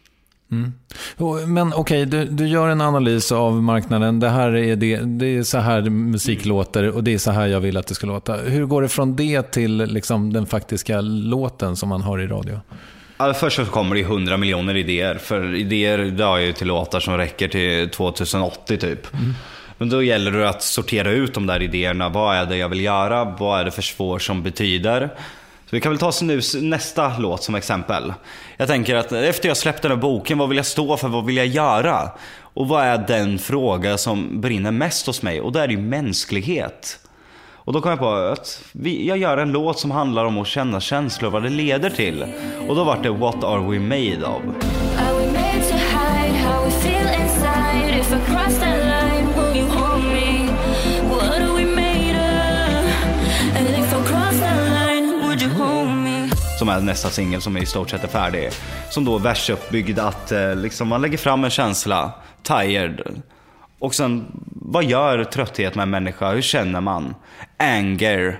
Mm. Men okej, okay, du, du gör en analys av marknaden. Det här är det, det är så här musik låter och det är så här jag vill att det ska låta. Hur går det från det till liksom den faktiska låten som man har i radio? Ja, först så kommer det hundra miljoner idéer. För idéer drar ju till låtar som räcker till tjugoåttio typ. Mm. Men då gäller det att sortera ut de där idéerna. Vad är det jag vill göra? Vad är det för spår som betyder? Vi kan väl ta nu nästa låt som exempel. Jag tänker att efter jag släppte den här boken, vad vill jag stå för, vad vill jag göra? Och vad är den fråga som brinner mest hos mig? Och det är ju mänsklighet. Och då kom jag på att vi, jag gör en låt som handlar om att känna känslor, vad det leder till. Och då var det What Are We Made Of? Are we made to hide how we feel inside? If I cross that line, will you hold me? What are we made of? And if I cross that line, would you hold me? Som är nästa singel som är i stort sett är färdig. Som då är versuppbyggd att eh, liksom man lägger fram en känsla, tired. Och sen, vad gör trötthet med en människa? Hur känner man? Anger.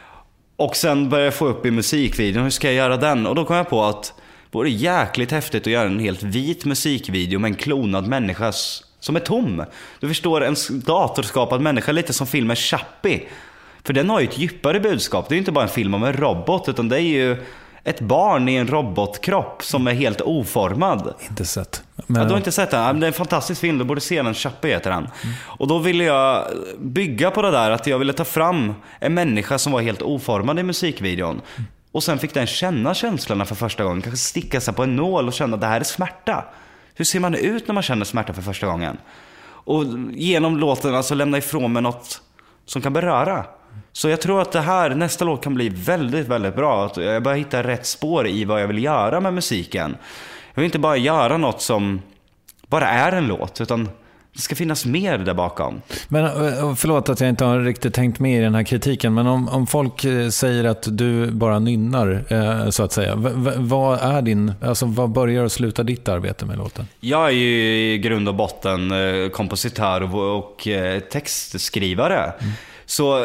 Och sen börjar jag få upp i musikvideon, hur ska jag göra den? Och då kom jag på att det vore jäkligt häftigt att göra en helt vit musikvideo med en klonad människa som är tom. Du förstår, en datorskapad människa, lite som filmen Chappie. För den har ju ett djupare budskap. Det är ju inte bara en film om en robot, utan det är ju ett barn i en robotkropp som är helt oformad. Inte sett. Men... Ja, du har inte sett den. Det är en fantastisk film, du borde se den. Chappie heter den. Mm. Och då ville jag bygga på det där att jag ville ta fram en människa som var helt oformad i musikvideon. Mm. Och sen fick den känna känslorna för första gången. Kanske sticka sig på en nål och känna att det här är smärta. Hur ser man ut när man känner smärta för första gången? Och genom låten alltså lämna ifrån mig något som kan beröra. Så jag tror att det här, nästa låt kan bli väldigt, väldigt bra. Att jag börjar hitta rätt spår i vad jag vill göra med musiken. Jag vill inte bara göra något som bara är en låt, utan det ska finnas mer där bakom. Men förlåt att jag inte har riktigt tänkt med i den här kritiken, men om, om folk säger att du bara nynnar, så att säga, v- vad är din, alltså vad börjar och slutar ditt arbete med låten? Jag är ju i grund och botten kompositör och, och textskrivare. Mm. Så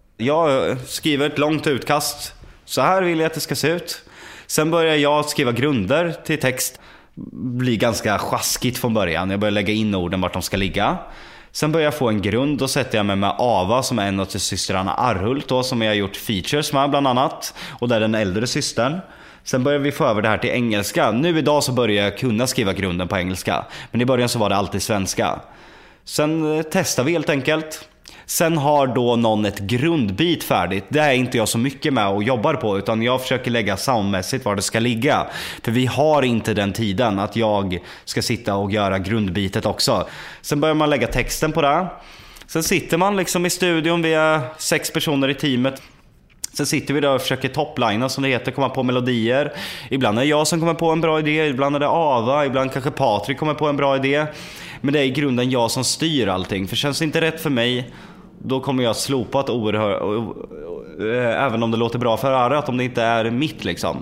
jag skriver ett långt utkast. Så här vill jag att det ska se ut. Sen börjar jag skriva grunder till text. Blir ganska sjaskigt från början. Jag börjar lägga in orden vart de ska ligga. Sen börjar jag få en grund. Och sätter jag mig med Ava som är en av till systrarna Arhult då, som jag har gjort features med bland annat. Och där är den äldre systern. Sen börjar vi få över det här till engelska. Nu idag så börjar jag kunna skriva grunden på engelska. Men i början så var det alltid svenska. Sen testar vi helt enkelt. Sen har då någon ett grundbit färdigt. Det är inte jag så mycket med och jobbar på, utan jag försöker lägga soundmässigt var det ska ligga. För vi har inte den tiden att jag ska sitta och göra grundbitet också. Sen börjar man lägga texten på det. Sen sitter man liksom i studion, vi är sex personer i teamet. Sen sitter vi där och försöker topplina, som det heter, komma på melodier. Ibland är det jag som kommer på en bra idé, ibland är det Ava, ibland kanske Patrik kommer på en bra idé. Men det är i grunden jag som styr allting. För känns det inte rätt för mig, då kommer jag slopa ett oerhört, även om det låter bra för örat, om det inte är mitt liksom.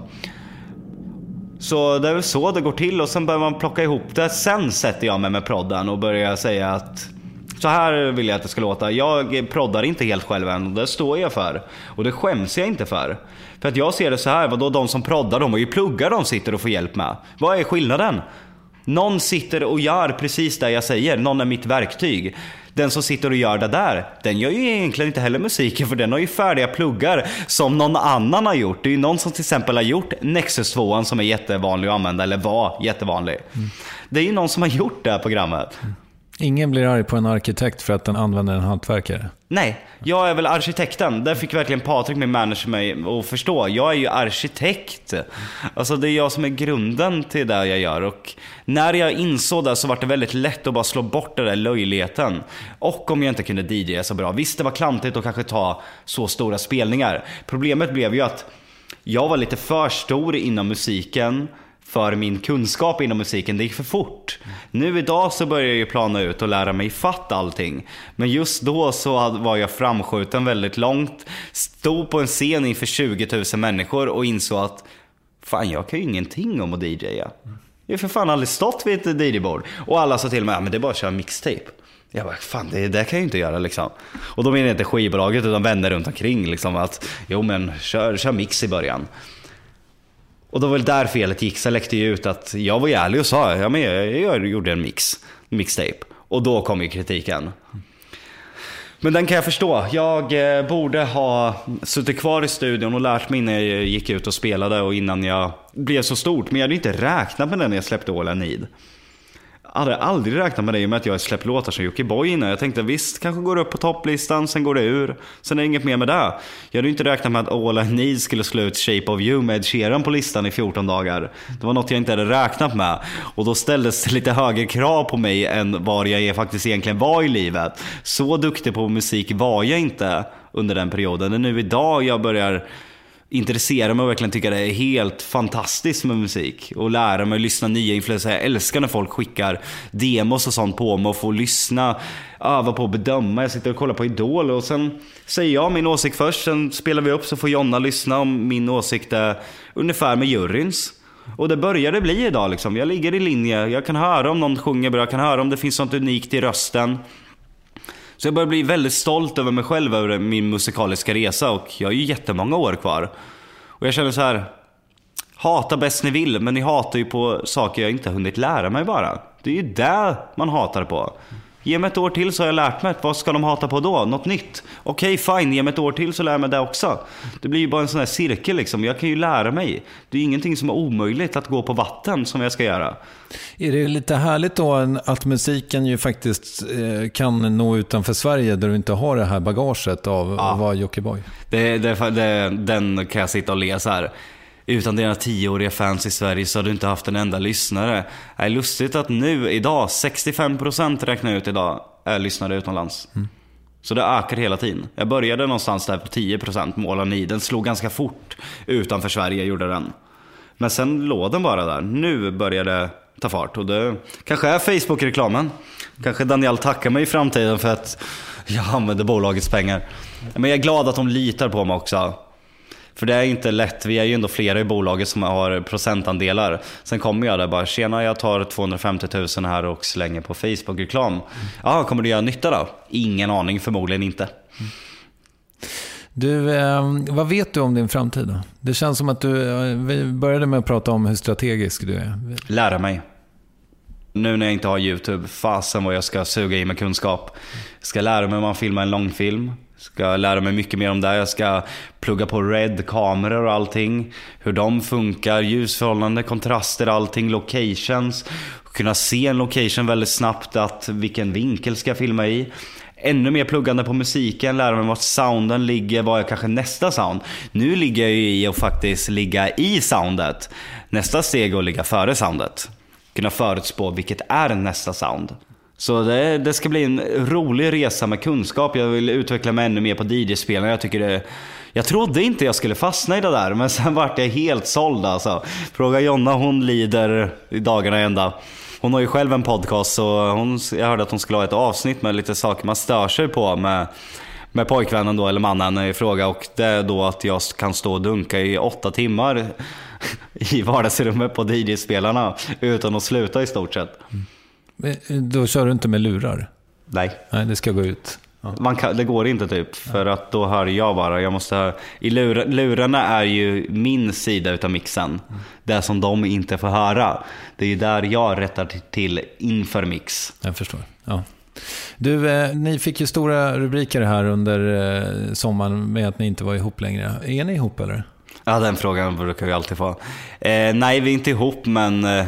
Så det är väl så det går till, och sen börjar man plocka ihop det. Sen sätter jag mig med prodden och börjar säga att så här vill jag att det ska låta. Jag proddar inte helt själv än, och det står jag för. Och det skäms jag inte för. För att jag ser det så här, vadå, de som proddar, de har ju pluggar de sitter och får hjälp med. Vad är skillnaden? Någon sitter och gör precis det jag säger. Någon är mitt verktyg. Den som sitter och gör det där, den gör ju egentligen inte heller musiken, för den har ju färdiga pluggar som någon annan har gjort. Det är ju någon som till exempel har gjort Nexus två som är jättevanlig att använda, eller var jättevanlig. Mm. Det är ju någon som har gjort det här programmet. Mm. Ingen blir arg på en arkitekt för att den använder en hantverkare. Nej, jag är väl arkitekten. Där fick verkligen Patrik, min manager, mig att förstå. Jag är ju arkitekt. Alltså det är jag som är grunden till det jag gör. Och när jag insåg det så var det väldigt lätt att bara slå bort den där löjligheten. Och om jag inte kunde D J så bra. Visst, det var klantigt att kanske ta så stora spelningar. Problemet blev ju att jag var lite för stor inom musiken för min kunskap inom musiken. Det gick för fort. Nu idag så börjar jag ju plana ut och lära mig fatt allting. Men just då så var jag framskjuten väldigt långt. Stod på en scen inför tjugo tusen människor och insåg att fan, jag kan ju ingenting om att D J:a. Jag har för fan aldrig stått vid ett D J-bord. Och alla sa till mig, ja, men det är bara att köra mixtape. Jag bara, fan, det, det kan jag ju inte göra liksom. Och då menar jag inte skivbolaget utan vänner runt omkring liksom, att jo men kör, kör mix i början. Och då var det där felet gick. Så läckte jag ut att jag var ärlig och sa, ja men jag, jag gjorde en mix, mixtape. Och då kom ju kritiken. Men den kan jag förstå. Jag eh, borde ha suttit kvar i studion och lärt mig innan jag gick ut och spelade och innan jag blev så stort. Men jag hade inte räknat med den när jag släppte All I Need. Jag hade aldrig räknat med det i och med att jag släppt låtar som Jockiboi innan. Jag tänkte visst, kanske går det upp på topplistan, sen går det ur. Sen är det inget mer med det. Jag hade inte räknat med att All I Need skulle slå ut Shape of You med Sheeran på listan i fjorton dagar. Det var något jag inte hade räknat med. Och då ställdes det lite högre krav på mig än vad jag faktiskt egentligen var i livet. Så duktig på musik var jag inte under den perioden. Det är nu idag jag börjar intressera mig och verkligen tycker det är helt fantastiskt med musik och lära mig att lyssna nya influenser. Jag älskar när folk skickar demos och sånt på mig och får lyssna, öva på att bedöma. Jag sitter och kollar på Idol och sen säger jag min åsikt först, sen spelar vi upp så får Jonna lyssna om min åsikt är ungefär med juryns. Och det börjar det bli idag liksom. Jag ligger i linje, jag kan höra om någon sjunger bra, jag kan höra om det finns något unikt i rösten. Så jag börjar bli väldigt stolt över mig själv, över min musikaliska resa. Och jag har ju jättemånga år kvar. Och jag känner så här, hata bäst ni vill, men ni hatar ju på saker jag inte har hunnit lära mig bara. Det är ju det man hatar på. Ge mig ett år till så har jag lärt mig. Vad ska de hata på då? Något nytt? Okej, fine, ge mig ett år till så lär jag mig det också. Det blir ju bara en sån här cirkel liksom. Jag kan ju lära mig. Det är ju ingenting som är omöjligt att gå på vatten som jag ska göra. Är det lite härligt då att musiken ju faktiskt eh, kan nå utanför Sverige där du inte har det här bagaget av ja. att vara Jockiboi? Det, det, det, den kan jag sitta och läsa här. Utan dina tioåriga fans i Sverige så har du inte haft en enda lyssnare. Det är lustigt att nu, idag, sextiofem procent räknar ut idag är lyssnare utomlands. Mm. Så det ökar hela tiden. Jag började någonstans där på tio procent målen i. Den slog ganska fort utanför Sverige, gjorde den. Men sen låg den bara där. Nu börjar det ta fart. Och det kanske är Facebook-reklamen. Kanske Daniel tackar mig i framtiden för att jag använder bolagets pengar. Men jag är glad att de litar på mig också. För det är inte lätt, vi är ju ändå flera i bolaget som har procentandelar. Sen kommer jag där bara, tjena jag tar tvåhundrafemtio tusen här och slänger på Facebook-reklam. Ja, kommer du göra nytta då? Ingen aning, förmodligen inte. Du, eh, vad vet du om din framtid då? Det känns som att du, eh, vi började med att prata om hur strategisk du är. Lära mig. Nu när jag inte har YouTube, fasen vad jag ska suga i med kunskap. Jag ska lära mig hur man filmar en långfilm. Ska lära mig mycket mer om det. Jag ska plugga på Red, kameror och allting. Hur de funkar, ljusförhållande, kontraster, allting, locations. Kunna se en location väldigt snabbt, att vilken vinkel ska jag filma i. ännu mer pluggande på musiken, lära mig vart sounden ligger, vad är kanske nästa sound. Nu ligger jag ju i att faktiskt ligga i soundet. Nästa steg är att ligga före soundet. Kunna förutspå vilket är nästa sound. Så det, det ska bli en rolig resa med kunskap. Jag vill utveckla mig ännu mer på D J-spelare. Jag tycker det, jag trodde inte jag skulle fastna i det där, men sen vart jag helt såld alltså. Fråga Jonna, hon lider i dagarna ända. Hon har ju själv en podcast, så hon, jag hörde att hon skulle ha ett avsnitt med lite saker man stör sig på med, med pojkvännen då, eller mannen i fråga. Och det är då att jag kan stå och dunka i åtta timmar i vardagsrummet på D J-spelarna utan att sluta i stort sett. Då kör du inte med lurar? Nej. Nej, det ska gå ut. Ja. Man kan, det går inte typ, för att då hör jag bara. Jag måste höra, i lur, lurarna är ju min sida utav mixen. Mm. Det som de inte får höra. Det är ju där jag rättar till inför mix. Jag förstår, ja. Du, eh, ni fick ju stora rubriker här under eh, sommaren med att ni inte var ihop längre. Är ni ihop eller? Ja, den frågan brukar vi alltid få. Eh, nej, vi är inte ihop, men... Eh,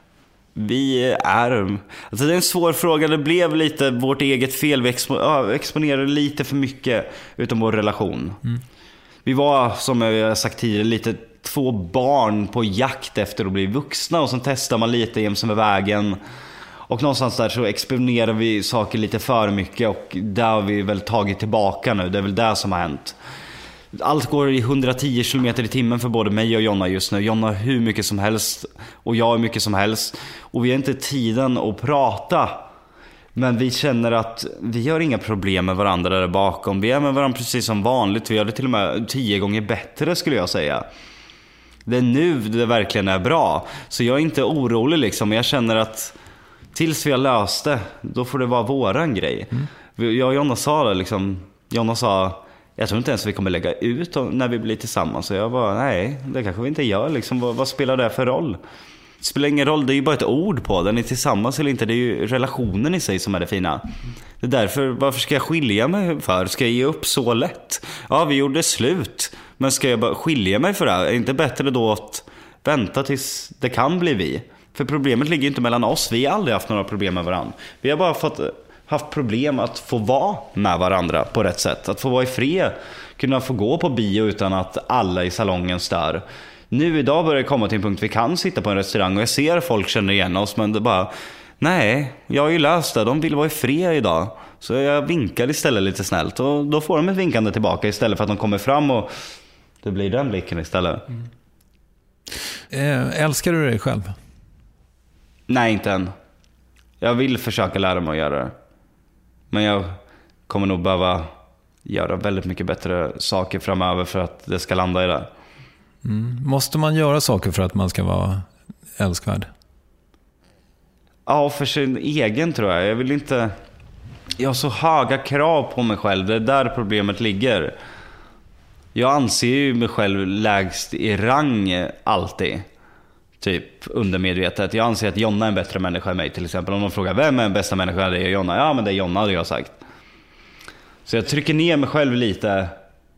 Vi är... Alltså det är en svår fråga. Det blev lite vårt eget fel. Vi expo- exponerade lite för mycket utom vår relation. Mm. Vi var, som jag har sagt tidigare, lite två barn på jakt efter att bli vuxna. Och sen testar man lite jäms med vägen. Och någonstans där så exponerar vi saker lite för mycket. Och där har vi väl tagit tillbaka nu. Det är väl det som har hänt. Allt går i hundratio kilometer i timmen för både mig och Jonna just nu. Jonna har hur mycket som helst och jag hur mycket som helst. Och vi har inte tiden att prata. Men vi känner att vi har inga problem med varandra där bakom. Vi är med varandra precis som vanligt. Vi gör det till och med tio gånger bättre, skulle jag säga. Det är nu det verkligen är bra. Så jag är inte orolig liksom. Jag känner att tills vi har löst det, då får det vara våran grej. Mm. Jag och Jonna sa det liksom. Jonna sa... Jag tror inte ens vi kommer lägga ut när vi blir tillsammans. Så jag bara, nej, det kanske vi inte gör liksom. Vad, vad spelar det för roll? Det spelar ingen roll, det är ju bara ett ord på den. Är tillsammans eller inte, det är ju relationen i sig som är det fina. Det är därför, varför ska jag skilja mig för? Ska jag ge upp så lätt? Ja, vi gjorde slut. Men ska jag bara skilja mig för det här? Är det inte bättre då att vänta tills det kan bli vi? För problemet ligger inte mellan oss. Vi har aldrig haft några problem med varandra. Vi har bara fått... haft problem att få vara med varandra på rätt sätt. Att få vara i fred. Kunna få gå på bio utan att alla i salongen stör. Nu idag börjar det komma till en punkt vi kan sitta på en restaurang och jag ser folk känner igen oss, men det bara, nej, jag har ju löst det. De vill vara i fred idag. Så jag vinkar istället lite snällt och då får de ett vinkande tillbaka istället för att de kommer fram och det blir den blicken istället. Mm. Eh, älskar du dig själv? Nej, inte än. Jag vill försöka lära mig att göra det. Men jag kommer nog behöva göra väldigt mycket bättre saker framöver för att det ska landa i det. Mm. Måste man göra saker för att man ska vara älskvärd? Ja, för sin egen tror jag. Jag vill inte... Jag har så höga krav på mig själv. Det är där problemet ligger. Jag anser ju mig själv lägst i rang alltid. Typ undermedvetet. Jag anser att Jonna är en bättre människa än mig till exempel. Om de frågar vem är den bästa människan, det är Jonna. Ja, men det är Jonna, hade jag sagt. Så jag trycker ner mig själv lite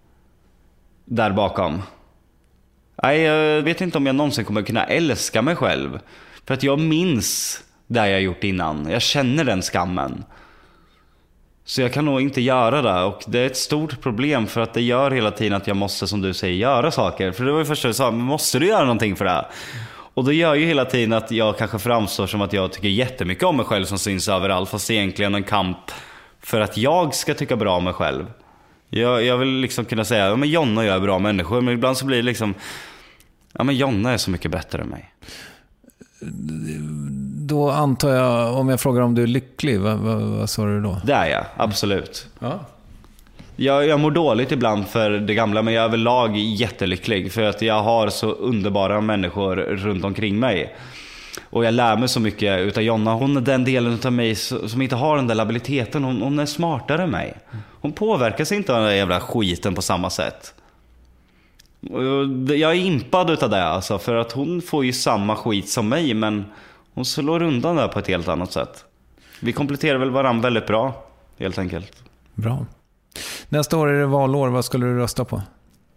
där bakom. Nej, jag vet inte om jag någonsin kommer kunna älska mig själv. För att jag minns det jag gjort innan. Jag känner den skammen. Så jag kan nog inte göra det. Och det är ett stort problem för att det gör hela tiden att jag måste, som du säger, göra saker. För det var ju först jag sa, måste du göra någonting för det? Och då gör ju hela tiden att jag kanske framstår som att jag tycker jättemycket om mig själv som syns överallt. Fast egentligen en kamp för att jag ska tycka bra om mig själv. Jag, jag vill liksom kunna säga, ja men Jonna och jag är bra människor. Men ibland så blir det liksom, ja men Jonna är så mycket bättre än mig. Då antar jag, om jag frågar om du är lycklig, vad, vad, vad sa du då? Det är jag, absolut. Ja. Jag, jag mår dåligt ibland för det gamla, men jag är överlag jättelycklig. För att jag har så underbara människor runt omkring mig. Och jag lär mig så mycket utav Jonna. Hon är den delen av mig som inte har den där labiliteten. Hon, hon är smartare än mig. Hon påverkar sig inte av den där jävla skiten på samma sätt. Jag är impad utav det alltså, för att hon får ju samma skit som mig, men hon slår undan det på ett helt annat sätt. Vi kompletterar väl varandra väldigt bra, helt enkelt. Bra. Nästa år är det valår, vad skulle du rösta på?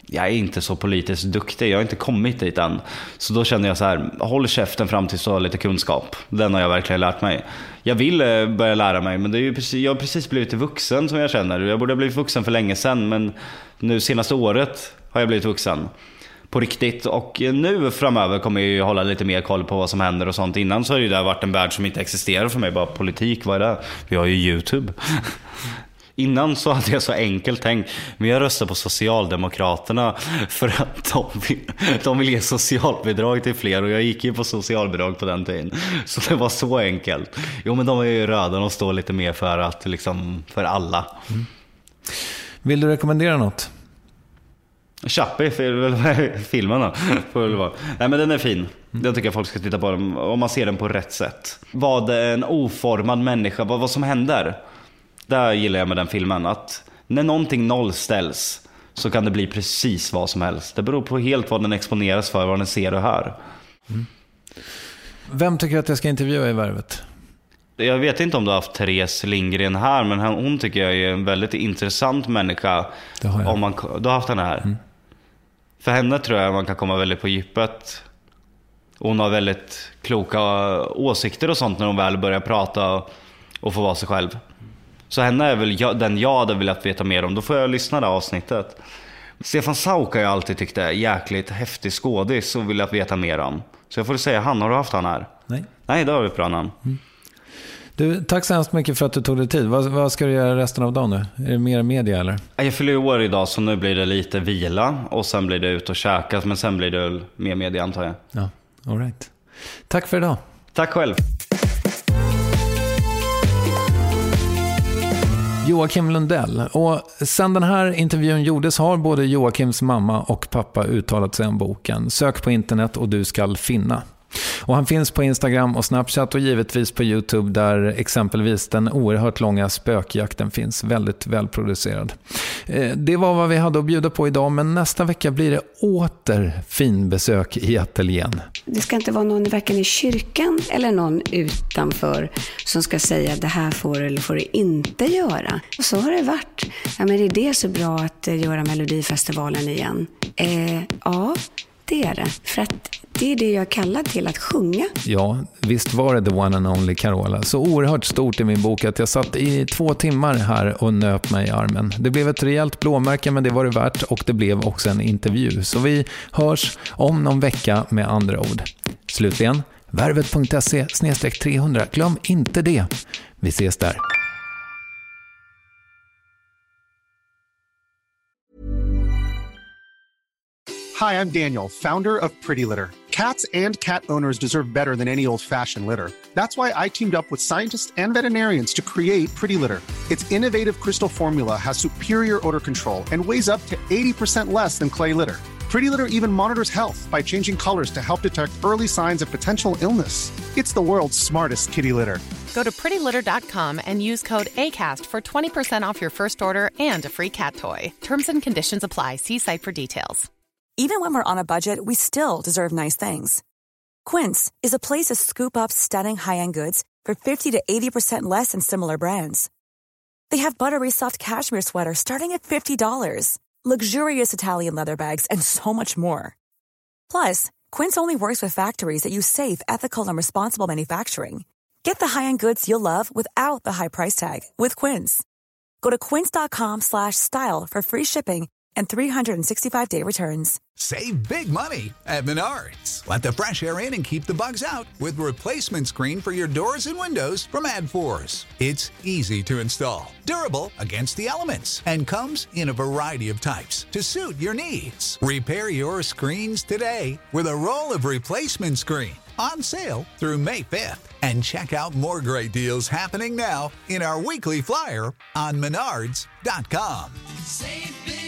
jag är inte så politiskt duktig, jag har inte kommit dit än. Så då känner jag så här, håll käften fram tills du har lite kunskap. Den har jag verkligen lärt mig. Jag vill börja lära mig, men det är ju precis, jag har precis blivit vuxen som jag känner. Jag borde ha blivit vuxen för länge sedan, men nu senaste året har jag blivit vuxen på riktigt. Och nu framöver kommer jag ju hålla lite mer koll på vad som händer och sånt. Innan så har det ju där varit en värld som inte existerar för mig, bara politik, vad är det? Vi har ju YouTube. Innan så hade jag så enkelt tänkt, men jag röstar på Socialdemokraterna för att de vill, de vill ge socialbidrag till fler, och jag gick ju på socialbidrag på den tiden. Så det var så enkelt. Jo, men de är ju röda och står lite mer för att liksom för alla. Mm. Vill du rekommendera något? Chappie, filmen då. Nej, men den är fin. Den tycker jag folk ska titta på om man ser den på rätt sätt. Vad en oformad människa, vad, vad som händer. Där gillar jag med den filmen, att när någonting nollställs så kan det bli precis vad som helst. Det beror på helt vad den exponeras för, vad den ser och hör. Mm. Vem tycker att jag ska intervjua i Värvet? Jag vet inte om du har haft Therese Lindgren här, men hon tycker jag är en väldigt intressant människa. Det har jag. Om man, du har haft henne här. Mm. För henne tror jag man kan komma väldigt på djupet. Hon har väldigt kloka åsikter och sånt när hon väl börjar prata och få vara sig själv. Så henne är väl jag, den jag hade velat veta mer om. Då får jag lyssna det avsnittet. Stefan Sauk har jag alltid tyckt är jäkligt häftig skådis och vill jag veta mer om. Så jag får säga, han, har du haft han här? Nej. Nej, det har vi ett bra namn. Mm. Du, tack så hemskt mycket för att du tog dig tid. Vad, vad ska du göra resten av dagen nu? Är det mer media eller? Jag fyller år idag, så nu blir det lite vila. Och sen blir det ut och käka. Men sen blir det mer media, antar jag. Ja, all right. Tack för idag. Tack själv. Joakim Lundell. Och sen den här intervjun gjordes har både Joakims mamma och pappa uttalat sig om boken. Sök på internet och du ska finna. Och han finns på Instagram och Snapchat och givetvis på YouTube, där exempelvis den oerhört långa spökjakten finns, väldigt välproducerad. Det var vad vi hade att bjuda på idag, men nästa vecka blir det åter fin besök i ateljén. Det ska inte vara någon varken i kyrkan eller någon utanför som ska säga det här får eller får det inte göra. Och så har det varit. Ja, men är det så bra att göra Melodifestivalen igen? Eh, ja, det är det. För att det är det jag kallar till att sjunga. Ja, visst var det the one and only Carola. Så oerhört stort i min bok att jag satt i två timmar här och nöp mig i armen. Det blev ett rejält blåmärke, men det var det värt, och det blev också en intervju. Så vi hörs om någon vecka med andra ord. Slutligen, värvet punkt se snedstreck trehundra. Glöm inte det. Vi ses där. Hi, I'm Daniel, founder of Pretty Litter. Cats and cat owners deserve better than any old-fashioned litter. That's why I teamed up with scientists and veterinarians to create Pretty Litter. Its innovative crystal formula has superior odor control and weighs up to eighty percent less than clay litter. Pretty Litter even monitors health by changing colors to help detect early signs of potential illness. It's the world's smartest kitty litter. Go to pretty litter dot com and use code ACAST for twenty percent off your first order and a free cat toy. Terms and conditions apply. See site for details. Even when we're on a budget, we still deserve nice things. Quince is a place to scoop up stunning high-end goods for fifty to eighty percent less than similar brands. They have buttery soft cashmere sweaters starting at fifty dollars, luxurious Italian leather bags, and so much more. Plus, Quince only works with factories that use safe, ethical, and responsible manufacturing. Get the high-end goods you'll love without the high price tag with Quince. Go to quince.com slash style for free shipping and three sixty-five day returns. Save big money at Menards. Let the fresh air in and keep the bugs out with replacement screen for your doors and windows from AdForce. It's easy to install, durable against the elements, and comes in a variety of types to suit your needs. Repair your screens today with a roll of replacement screen on sale through May fifth. And check out more great deals happening now in our weekly flyer on menards dot com. Save big.